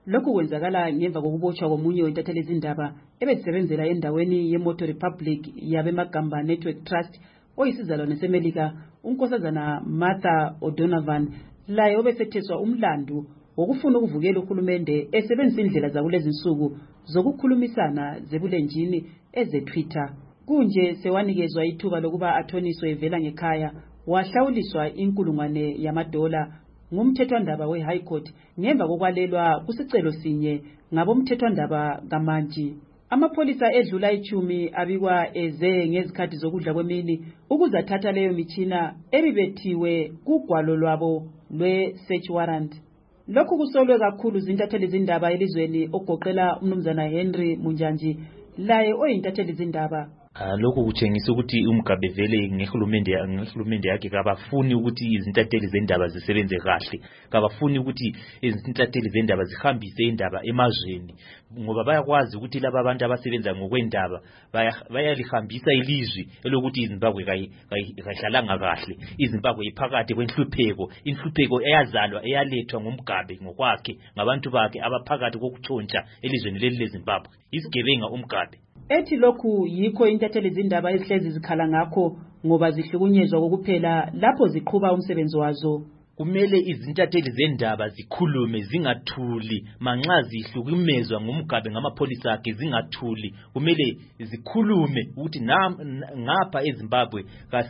Lokhu kwenzakala ngemva kokubotshwa komunye wentatheli izindaba ebesebenzela endaweni yeMoto Republic yabeMagamba Network Trust oyisizalwane seMelika unkosazana Martha O'Donovan laye obesetheswa umlandu wokufuna ukuvukela uhulumende esebenzisa indlela zakulezi insuku zokukhulumisana zebulenjini eze-Twitter. Kunje sewanikezwa ithuba lokuba athoniswe evela ngekhaya wahlawuliswa $1,000 ngumthethwandaba we-High Court ngemva kokwalelwa kusicelo sinye ngabomthethwandaba kaMantshi. Amapholisa edlula 10 abikwa eze ngezikhathi zokudla kwemini ukuzathatha leyo mitshina ebibethiwe kugwalo lwabo lwe-search warrant. Lokhu kusolwe kakhulu zintatheli izindaba elizweni ogoqela umnumzana Henry Munjanji laye oyintatheli izindaba. Lokho kutshengisa ukuthi uMgabe vele ngehulumende yakhe kabafuni ukuthi izintatheli zendaba zisebenze kahle, kabafuni ukuthi izintatheli zendaba zihambise indaba emazweni, ngoba bayakwazi ukuthi laba abantu abasebenza ngokwendaba bayalihambisa ilizwi elokuthi iZimbabwe kayihlalanga kahle, iZimbabwe iphakathi kwenhlupheko, inhlupheko eyazalwa eyalethwa ngumGabe ngokwakhe ngabantu bakhe abaphakathi kokutshontsha elizweni leli leZimbabwe. Isigebenga uMgabe. Ethi lokhu yikho intatheli izindaba ezihlezi zikhala ngakho ngoba zihlukunyezwa kokuphela lapho ziqhuba umsebenzi wazo. Kumele izintatheli zendaba zikhulume zingathuli manxa zihlukumezwa ngumGabe ngamapholisa akhe, zingathuli. Kumele zikhulume ukuthi ngapha eZimbabwe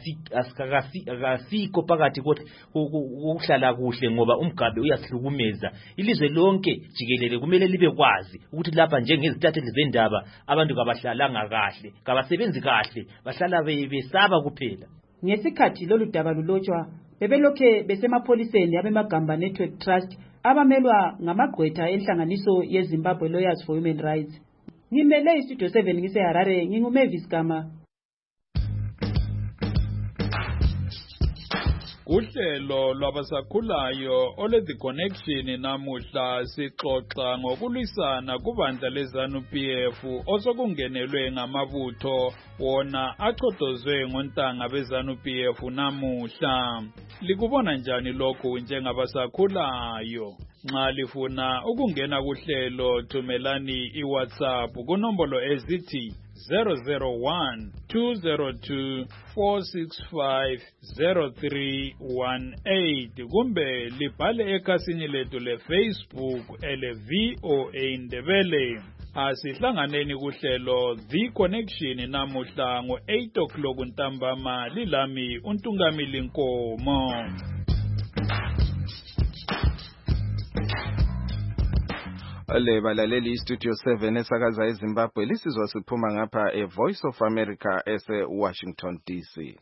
kasikho phakathi kokuhlala kuhle ngoba uMgabe uyasihlukumeza. Ilizwe lonke jikelele kumele libe kwazi ukuthi lapha njengezintatheli zendaba abantu kabahlalanga kahle, kabasebenzi kahle, bahlala besaba kuphela. Ngesikhathi lolu daba lulotshwa bebelokhe besemapholiseni abeMagamba Network Trust abamelwa ngamagqwetha enhlanganiso yeZimbabwe Lawyers for Human Rights. Ngimele iStudio 7 ngiseHarare, nginguMavis Gama. Uhlelo lwabasakhulayo olezi connection namuhla sixoxa ngokulwisana kubandla leZANU-PF osokungenelwe ngamabutho wona aqhodozwe ngontanga beZANU-PF namuhla. Likubona njani lokho njengabasakhulayo? Nxa lifuna ukungena kuhlelo thumelani iWhatsApp kunombolo ezithi 001-202-465-0318 kumbe libhale ekhasini lethu leFacebook ele-VOA Ndebele. Asihlanganeni kuhlelo The Connection namuhla ngo-8 o'clock ntambama. Lilami uNtungamili Nkomo. Ole balaleli iStudio 7 esakaza eZimbabwe lisizwa siphuma ngapha eVoice of America ese-Washington DC.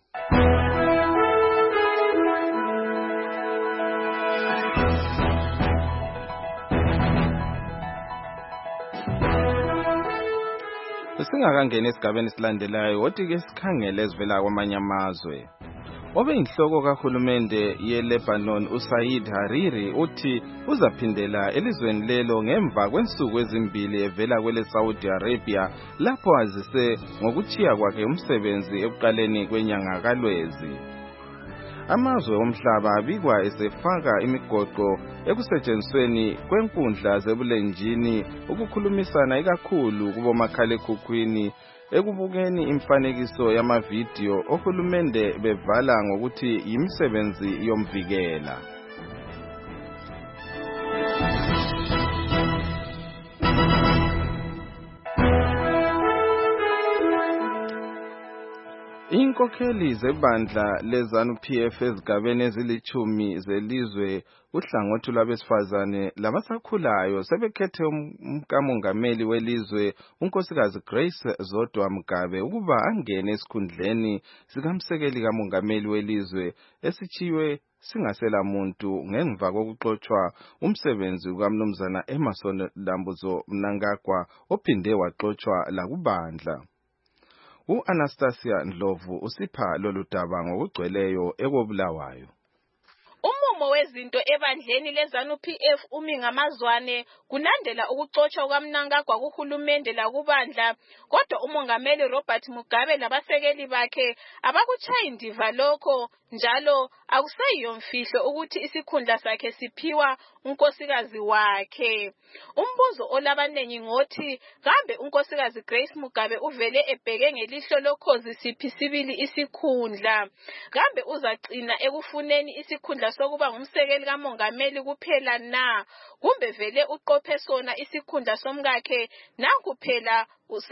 Singakangena esigabeni esilandelayo othi-ke sikhangele ezivela kwamanye amazwe. Obeyinhloko kahulumende yeLebanon uSaid Hariri uthi uzaphindela elizweni lelo ngemva kwensuku ezimbili evela kwele Saudi Arabia lapho azise ngokuthiya kwakhe umsebenzi ekuqaleni kwenyanga kaLwezi. Amazwe omhlaba abikwa esefaka imigoqo ekusetshenzisweni kwenkundla zebulenjini ukukhulumisana ikakhulu kubomakhalekhukhwini, ekubukeni imfanekiso yamavidiyo ohulumende bevala ngokuthi yimisebenzi yomvikela. Inkokheli zebandla leZANU-PF ezigabeni ezilithumi zelizwe uhlangothi lwabesifazane labasakhulayo sebekhethe umkamongameli welizwe unkosikazi Grace Zodwa Mugabe ukuba angene esikhundleni sikamsekeli kamongameli welizwe esithiwe singasela muntu ngemva kokuxotshwa umsebenzi kukamnumzana Emmerson Dambuzo Mnangagwa ophinde waxotshwa lakubandla. U-Anastasia Ndlovu usipha lolu daba ngokugcweleyo ekobulawayo. Umumo umgomo wezinto ebandleni leZANU-PF umi ngamazwane kulandela ukuxotshwa kukaMnangagwa kuhulumende lakubandla, kodwa umongameli Robert Mugabe labasekeli bakhe abakutshayi indiva lokho, njalo akuseyiyo mfihlo ukuthi isikhundla sakhe siphiwa unkosikazi wakhe. Umbuzo olabanengi ngothi kambe unkosikazi Grace Mugabe uvele ebheke ngelihlo lokhozi siphi sibili isikhundla? Kambe uzagcina ekufuneni isikhundla sokuba ngumsekeli kamongameli kuphela na? Kumbe vele uqophe sona isikhundla somkakhe nanku phela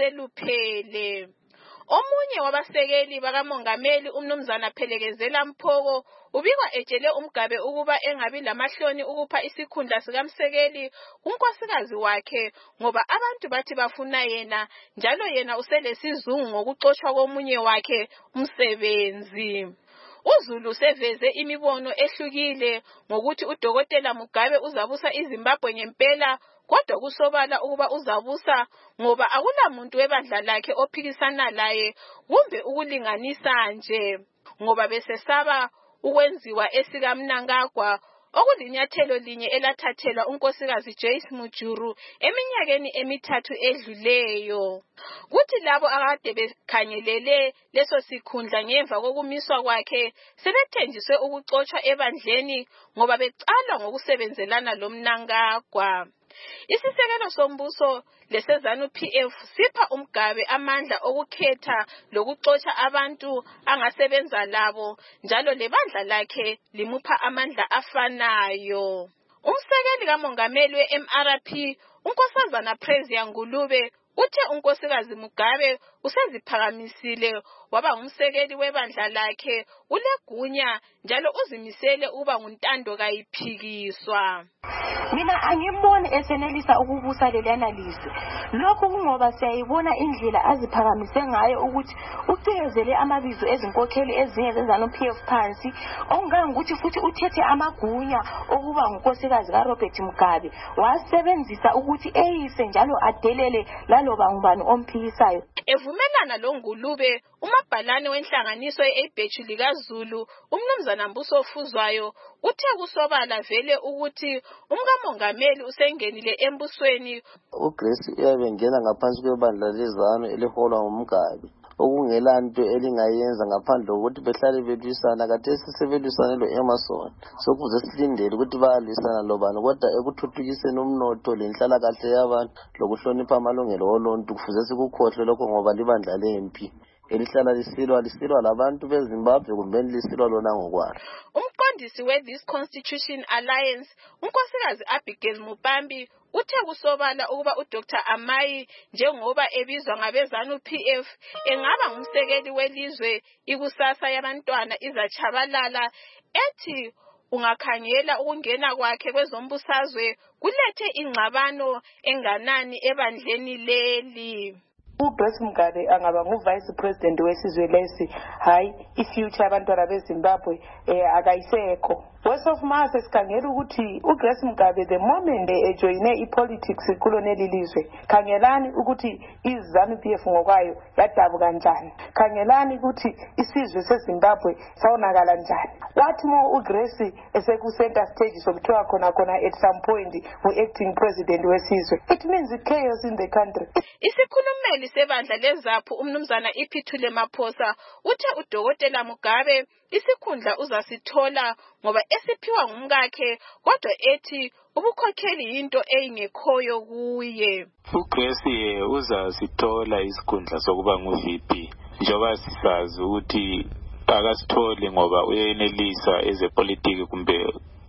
useluphele? Omunye wabasekeli bakamongameli umnumzana Phelekezela Mphoko ubikwa etshele uMgabe ukuba engabi lamahloni ukupha isikhundla sikamsekeli unkosikazi wakhe ngoba abantu bathi bafuna yena, njalo yena uselesizungu ngokuxotshwa komunye wakhe umsebenzi. uZulu seveze imibono ehlukile ngokuthi uDokotela Mugabe uzabusa iZimbabwe ngempela, kodwa kusobala ukuba uzabusa ngoba akulamuntu webandla lakhe ophikisana laye kumbe ukulinganisa nje, ngoba besesaba ukwenziwa esikaMnangagwa, okulinyathelo linye elathathelwa unkosikazi Joyce Mujuru eminyakeni emithathu edluleyo. Kuthi labo akade bekhangelele leso sikhundla ngemva kokumiswa kwakhe sebethenjiswe ukuxotshwa ebandleni ngoba becalwa ngokusebenzelana loMnangagwa. Isisekelo sombuso leseZANU-PF sipha uMgabe amandla okukhetha lokuxotsha abantu angasebenza labo, njalo lebandla lakhe limupha amandla afanayo. Umsekeli kamongameli we-MRP unkosazana Prezia Ngulube uthe unkosikazi Mugabe useziphakamisile waba ngumsekeli webandla lakhe, ulegunya njalo uzimisele ukuba nguntando kayiphikiswa. Mina angiboni esenelisa ukubusa lelana lizwe. Lokhu kungoba siyayibona indlela aziphakamise ngayo ukuthi ucezele amabizo ezinkokheli ezinye zeZANU-PF phansi, ongangokuthi futhi uthethe amagunya okuba ngunkosikazi kaRobert Mugabe wasebenzisa ukuthi eyise njalo adelele laloba ngubani omphikisayo. Evumelana loNgulube, umabhalane wenhlanganiso ye-ABECHU likaZulu umnumzana Mbuso Fuzwayo uthe kusobala vele ukuthi umkamongameli usengenile embusweni. uGrace uyabengena ngaphansi kwebandla leZANU eliholwa nguMgabe, okungela nto elingayenza ngaphandle kokuthi behlale belwisana. Khathesi sebelwisane lo-Emerson, sokuze silindele ukuthi bayalwisana lobani, kodwa ekuthuthukiseni umnotho lenhlalakahle yabantu lokuhlonipha amalungelo oluntu kufuze sikukhohlwe lokho ngoba libandla lempi elihlala lisilwa labantu beZimbabwe kumbe lisilwa lona ngokwalo. Umqondisi we-This Constitution Alliance unkosikazi Abigail Mupambi uthe kusobala ukuba uDr. Amai njengoba ebizwa ngabeZANU-PF engaba ngumsekeli welizwe ikusasa yabantwana izatshabalala, ethi ungakhangela ukungena kwakhe kwezombusazwe kulethe ingxabano enganani ebandleni leli. uGrace Mugabe angaba nguvice president wesizwe lesi, hayi ifuture abantwana beZimbabwe akayisekho. West of Mars esikhangela ukuthi uGrace Mugabe the moment ejoyine ipolitics kuloneli lizwe, khangelani ukuthi iZANU-PF ngokwayo yadabuka kanjani, khangelani ukuthi isizwe seZimbabwe sawonakala njani. Wathi mo uGrace eseku-center stage sokuthiwa khona at some point ngu-acting president wesizwe, it means chaos in the country. Isikhulumeli sebandla leZAPHU umnumzana Iphithule Maphosa uthe uDokotela Mugabe isikhundla uzasithola ngoba esiphiwa ngumkakhe, kodwa ethi ubukhokheli yinto eyingekhoyo kuye. uGrace uzasithola isikhundla sokuba ngu-VP njengoba sisazi ukuthi akasitholi ngoba uyenelisa ezepolitiki kumbe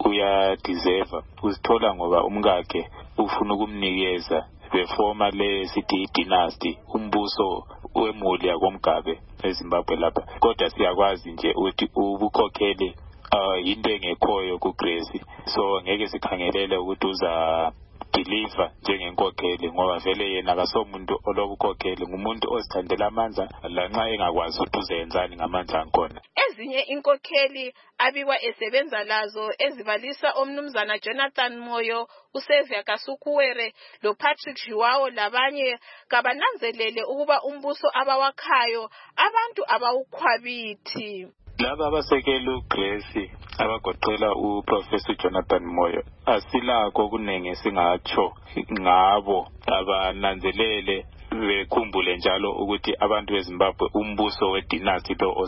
uyadeserve usithola ngoba umkakhe ufuna ukumnikeza befoma le city dynasty umbuso wemuli yakoMgabe eZimbabwe lapha, kodwa siyakwazi nje ukuthi ubukhokheli into engekhoyo kuGrace, so ngeke sikhangelele ukuthi uza deliver njengenkokheli ngoba vele yena akasomuntu olobukhokheli, ngumuntu ozithandela amandla lanxa engakwazi ukuthi uzenzani ngamandla akhona. Ezinye inkokheli abikwa esebenza lazo ezibalisa omnumzana Jonathan Moyo, uSevia Kasukuwere loPatrick Jiwawo labanye kabananzelele ukuba umbuso abawakhayo abantu abawukhwabithi. laba abasekela uGrace abagoqela uProfessor Jonathan Moyo asilakho okunenge singatsho ngabo abananzelele bekhumbule njalo ukuthi abantu beZimbabwe umbuso wedynasty lo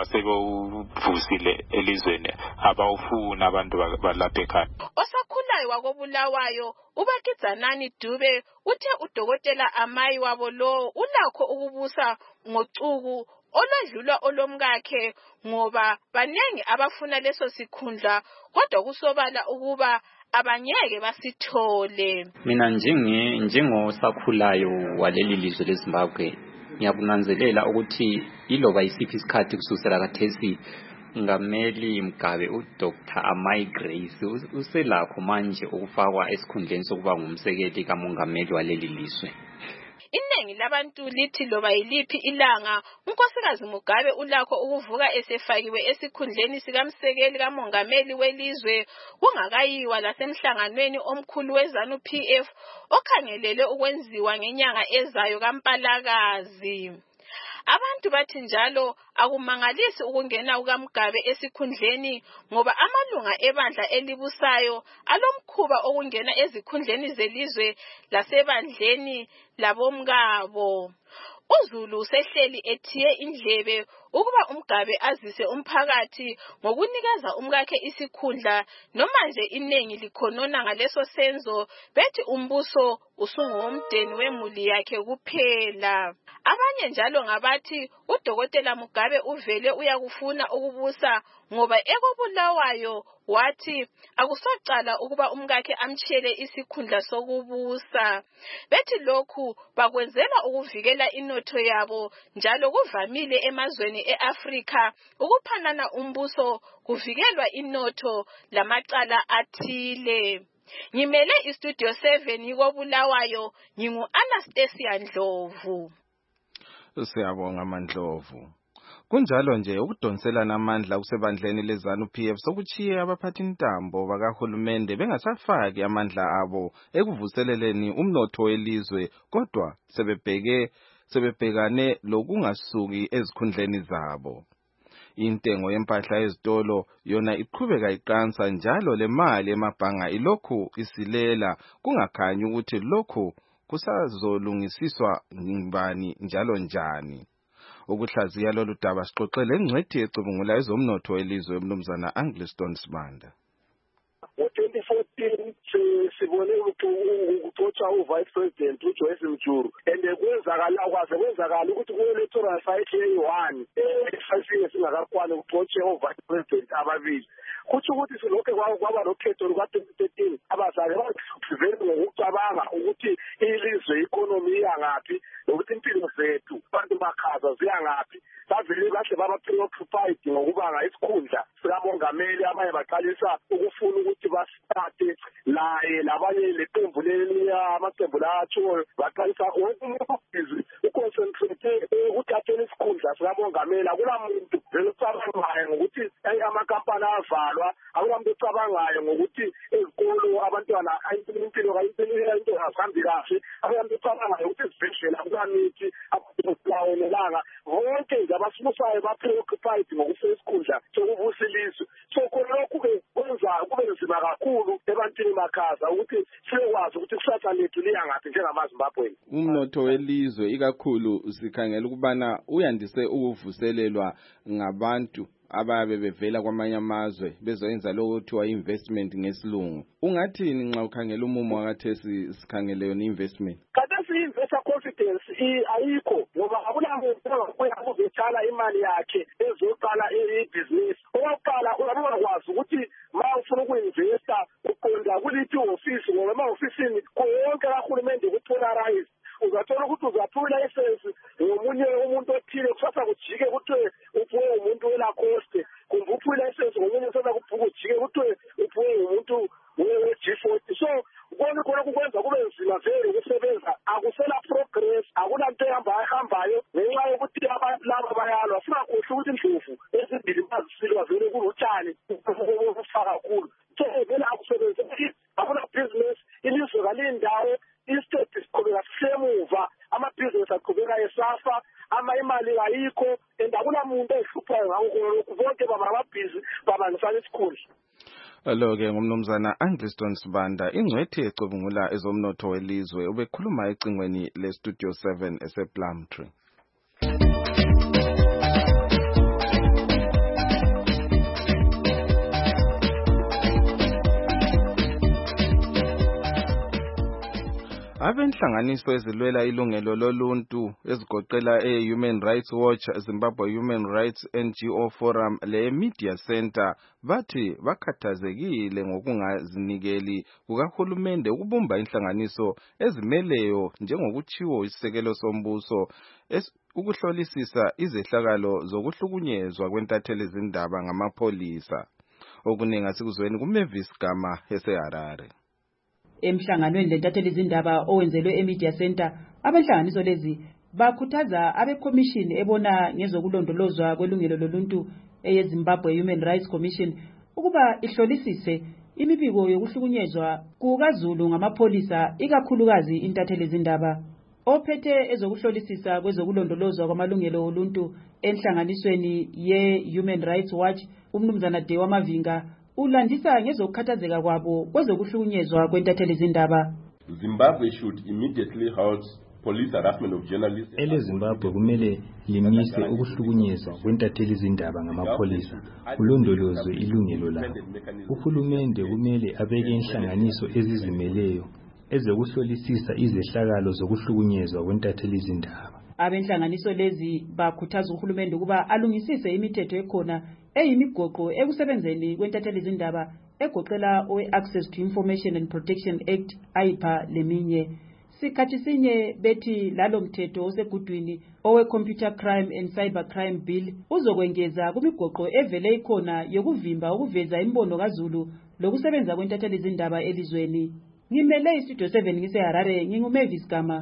abasebewuvusile elizweni abawufuna abantu balapha ekhaya. Osakhulayo wakobulawayo uBakizanani Dube uthe udokotela Amayi wabo lo ulakho ukubusa ngocuku olwadlula olomkakhe ngoba banengi abafuna leso sikhundla kodwa kusobala ukuba abanyeke basithole. Mina njengosakhulayo waleli lizwe leZimbabwe ngiyakunanzelela ukuthi iloba isiphi isikhathi kususela kathesi ngameli Mgabe uDr. Amayi Grace uselakho manje ukufakwa esikhundleni sokuba ngumsekeli kamongameli waleli lizwe. Iningi labantu lithi loba yiliphi ilanga unkosikazi Mugabe ulakho ukuvuka esefakiwe esikhundleni sikamsekeli kamongameli welizwe kungakayiwa lasemhlanganweni omkhulu weZANU-PF okhangelele ukwenziwa ngenyanga ezayo kaMpalakazi. Abantu bathi njalo akumangalisi ukungena kukaMgabe esikhundleni ngoba amalunga ebandla elibusayo alomkhuba okungena ezikhundleni zelizwe lasebandleni labomkabo. uZulu usehleli ethiye indlebe ukuba uMgabe azise umphakathi ngokunikeza umkakhe isikhundla noma nje inengi likhonona ngaleso senzo bethi umbuso usungomdeni wemuli yakhe kuphela. Abanye njalo ngabathi uDokotela Mugabe uvele uyakufuna ukubusa ngoba ekobulawayo wathi akusocala ukuba umkakhe amtshele isikhundla sokubusa. Bethi lokhu bakwenzela ukuvikela inotho yabo njalo kuvamile emazweni eAfrika ukuphanana umbuso kuvikelwa inotho lamacala athile. Ngimele iStudio 7 yikobulawayo ngingu-Anastasia Ndlovu. Siyabonga Mandlovu. Kunjalo nje ukudonselana amandla kusebandleni leZANU-PF sokuchiye abaphathi intambo bakahulumende bengasafaki amandla abo ekuvuseleleni umnotho welizwe kodwa sebebhekane lokungasuki ezikhundleni zabo. Intengo yempahla ezitolo yona iqhubeka iqansa njalo le mali emabhanga ilokhu isilela kungakhanyi ukuthi lokhu kusazolungisiswa ngibani njalo njani. Ukuhlaziya lolu daba sixoxele engcwethi ecubungula ezomnotho welizwe umnumzana Angliston Sibanda. Ngo-2014 sibone ukuxotsha uVice President uJoyce Mjuru and kwenzakala ukuthi ku-electoral cycle eyi-1 esasine singakakwani ukuxotshe oVice President ababili. Kuthi ukuthi silokhe kwaba nokhetho luka-2013 abazali basivele ngokucabanga ukuthi ilizwe ikonomi iyangaphi nokuthi impilo zethu abantu bakhaza ziyangaphi bavele bahle baba-preoccupied ngokubanga isikhundla sikamongameli abanye baqalisa ukufuna ukuthi basithathe laye labanye leqembu amaqembu latshoyo baqalisa umuntu uconcentrate ukuthatheni isikhundla sikamongameli. Akulamuntu vele ucabangayo ngokuthi amakampani avalwa, akulamuntu ucabangayo ngokuthi ezikolo abantwana impilo into azihambi kahle, akulamuntu ucabangayo ukuthi izibhedlela kulamithi abawonelanga bonke nje abasibusayo ba-preoccupied ngokufuna isikhundla sokubusa ilizwe. So khonalokhu-ke kwenza kube nzima kakhulu ebantwini bakhaza ukuthi siyekwazi ukuthi kusasa lethu liyangaphi njengamaZimbabweni. Umnotho welizwe ikakhulu sikhangela ukubana uyandise ukuvuselelwa ngabantu ababe bevela kwamanye amazwe bezoyenza lokho kuthiwa investment ngesilungu. Ungathini nxa ukhangela umumo wakathesi sikhangele yona investment? Kathesi investor confidence ayikho ngoba akulamuntu uzetshala imali yakhe ezoqala ibhizinisi. Okokuqala uyakwazi ukuthi ma ufuna uku-investa uqonda kuliphi ihofisi ngoba emahofisini konke kahulumende ku-polarize. Uzathola ukuthi uzaphiwa ilayisensi ngomunye umuntu othile kusasa kujike kuthiwe uphiwe umuntu welacoste, kumbe uphiwe ilayisensi ngomunye kusasa kujike kuthiwe uphiwe umuntu we-G40. So konke khonokhu kwenza kube nzima vele ukusebenza, akusela progress, akulanto ehambayo ngenxa yokuthi laba bayalwa. Singakhohlwa ukuthi Ndlovu ezimbili bazisilwa vele kulutshani ukufa kakhulu. So vele akusebenzeki, akuna business, ilizwe kalindawo, istate siqhubeka sisemuva, amabhizinisi aqhubeka esafa, imali ayikho and akulamuntu ehluphayo ngakho lokhu. Bonke ngubani fana isikhulu. Lo-ke ngumnumzana Angliston Sibanda, ingcwethi ecubungula ezomnotho welizwe, ubekhuluma ecingweni le-Studio 7 ese-Plumtree. Abenhlanganiso ezilwela ilungelo loluntu ezigoqela Human Rights Watch, Zimbabwe Human Rights NGO Forum le Media Center bathi bakhathazekile ngokungazinikeli kukahulumende ukubumba inhlanganiso ezimeleyo njengokutshiwo isisekelo sombuso ukuhlolisisa izehlakalo zokuhlukunyezwa kwentatheli izindaba ngamapholisa. Okuningi asikuzweni kuMavis Gama eseHarare. Emhlanganweni lentatheli izindaba owenzelwe eMedia Center, abenhlanganiso lezi bakhuthaza abeCommission ebona ngezokulondolozwa kwelungelo loluntu eyeZimbabwe Human Rights Commission ukuba ihlolisise imibiko yokuhlukunyezwa kukaZulu ngamapholisa ikakhulukazi intatheli izindaba. Ophethe ezokuhlolisisa kwezokulondolozwa kwamalungelo oluntu enhlanganisweni ye-Human Rights Watch, umnumzana Dewa Mavinga, ulandisa ngezokukhathazeka kwabo kwezokuhlukunyezwa kwentatheli izindaba. Zimbabwe should immediately halt police harassment of journalists. Zimbabwe kumele limise ukuhlukunyezwa kwentatheli izindaba ngamapholisa, ulondolozwe ilungelo labo. Uhulumende kumele abeke inhlanganiso ezizimeleyo ezokuhlolisisa izehlakalo zokuhlukunyezwa kwentatheli izindaba. Abenhlanganiso lezi bakhuthaza uhulumende ukuba alungisise imithetho ekhona eyimigoqo ekusebenzeni kwentatheli izindaba egoqela Access to Information and Protection Act AIPA leminye. Sikhathi sinye bethi lalo mthetho osegudwini owe-Computer Crime and Cyber Crime Bill uzokwengeza kumigoqo evele ikhona yokuvimba ukuveza imbono kaZulu lokusebenza kwentatheli izindaba elizweni. Ngimele iStudio 7 ngiseHarare, nginguMavis Gama.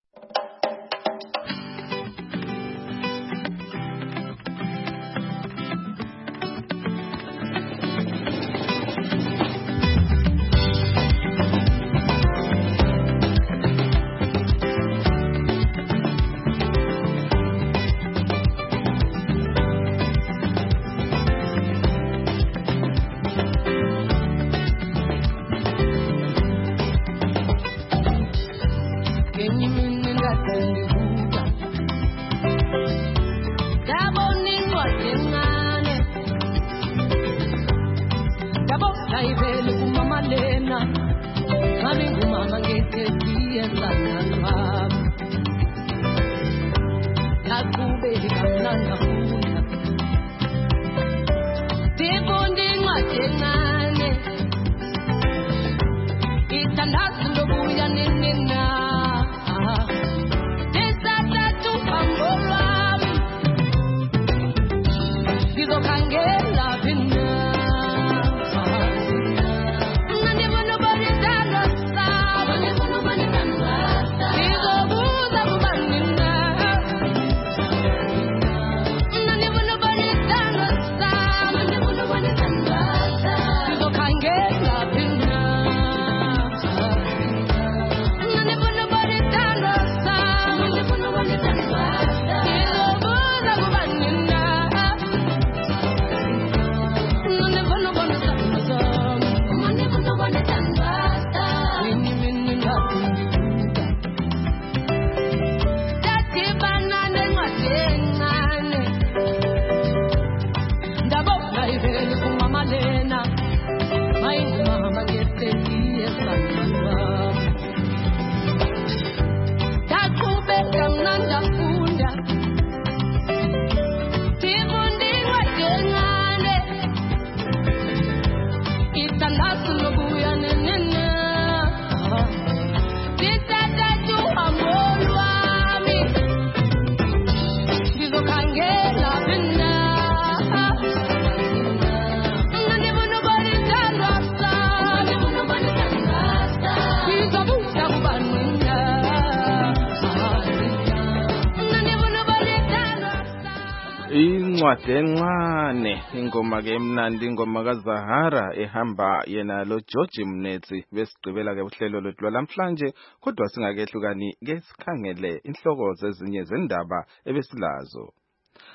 Incwadi encane, ingoma ke emnandi, ingoma kaZahara ehamba yena lo George Mnetsi. Besigqibela ke uhlelo lwethu lwalamhlanje, kodwa singakehlukani ke sikhangele inhloko zezinye zendaba ebesilazo.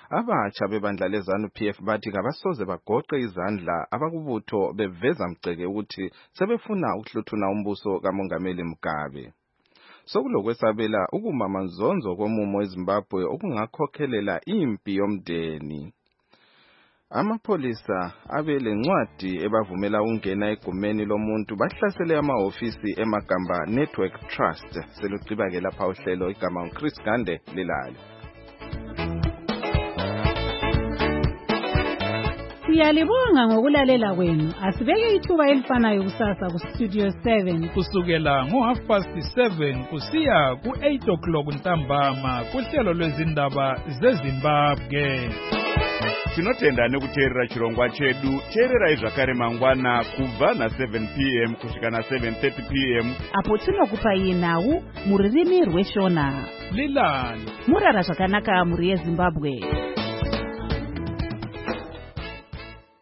Abatsha bebandla leZANU-PF bathi kabasoze bagoqe izandla abakubutho beveza mgceke ukuthi sebefuna ukuhluthuna umbuso kaMongameli Mugabe. Sokulokwesabela ukumamanzonzo komumo eZimbabwe okungakhokhelela impi yomndeni. Amapholisa abelencwadi ebavumela ukungena egumeni lomuntu bahlasele amahofisi eMagamba Network Trust. Seluciba-ke lapha uhlelo igama uChris Gande lilalo. Siyalibonga ngokulalela kwenu. Asibeke ithuba elifanayo kusasa ku Studio 7 kusukela ngo7:30 kusiya ku8 ntambama kuhlelo lwezindaba zeZimbabwe. Tinotenda nekuteerera chirongwa chedu. Teererai zvakare mangwana kubva na7 p.m. kusvika na7:30 p.m. apo tinokupai nhau muririmi rweShona. Lilani murara zvakanaka muri yeZimbabwe.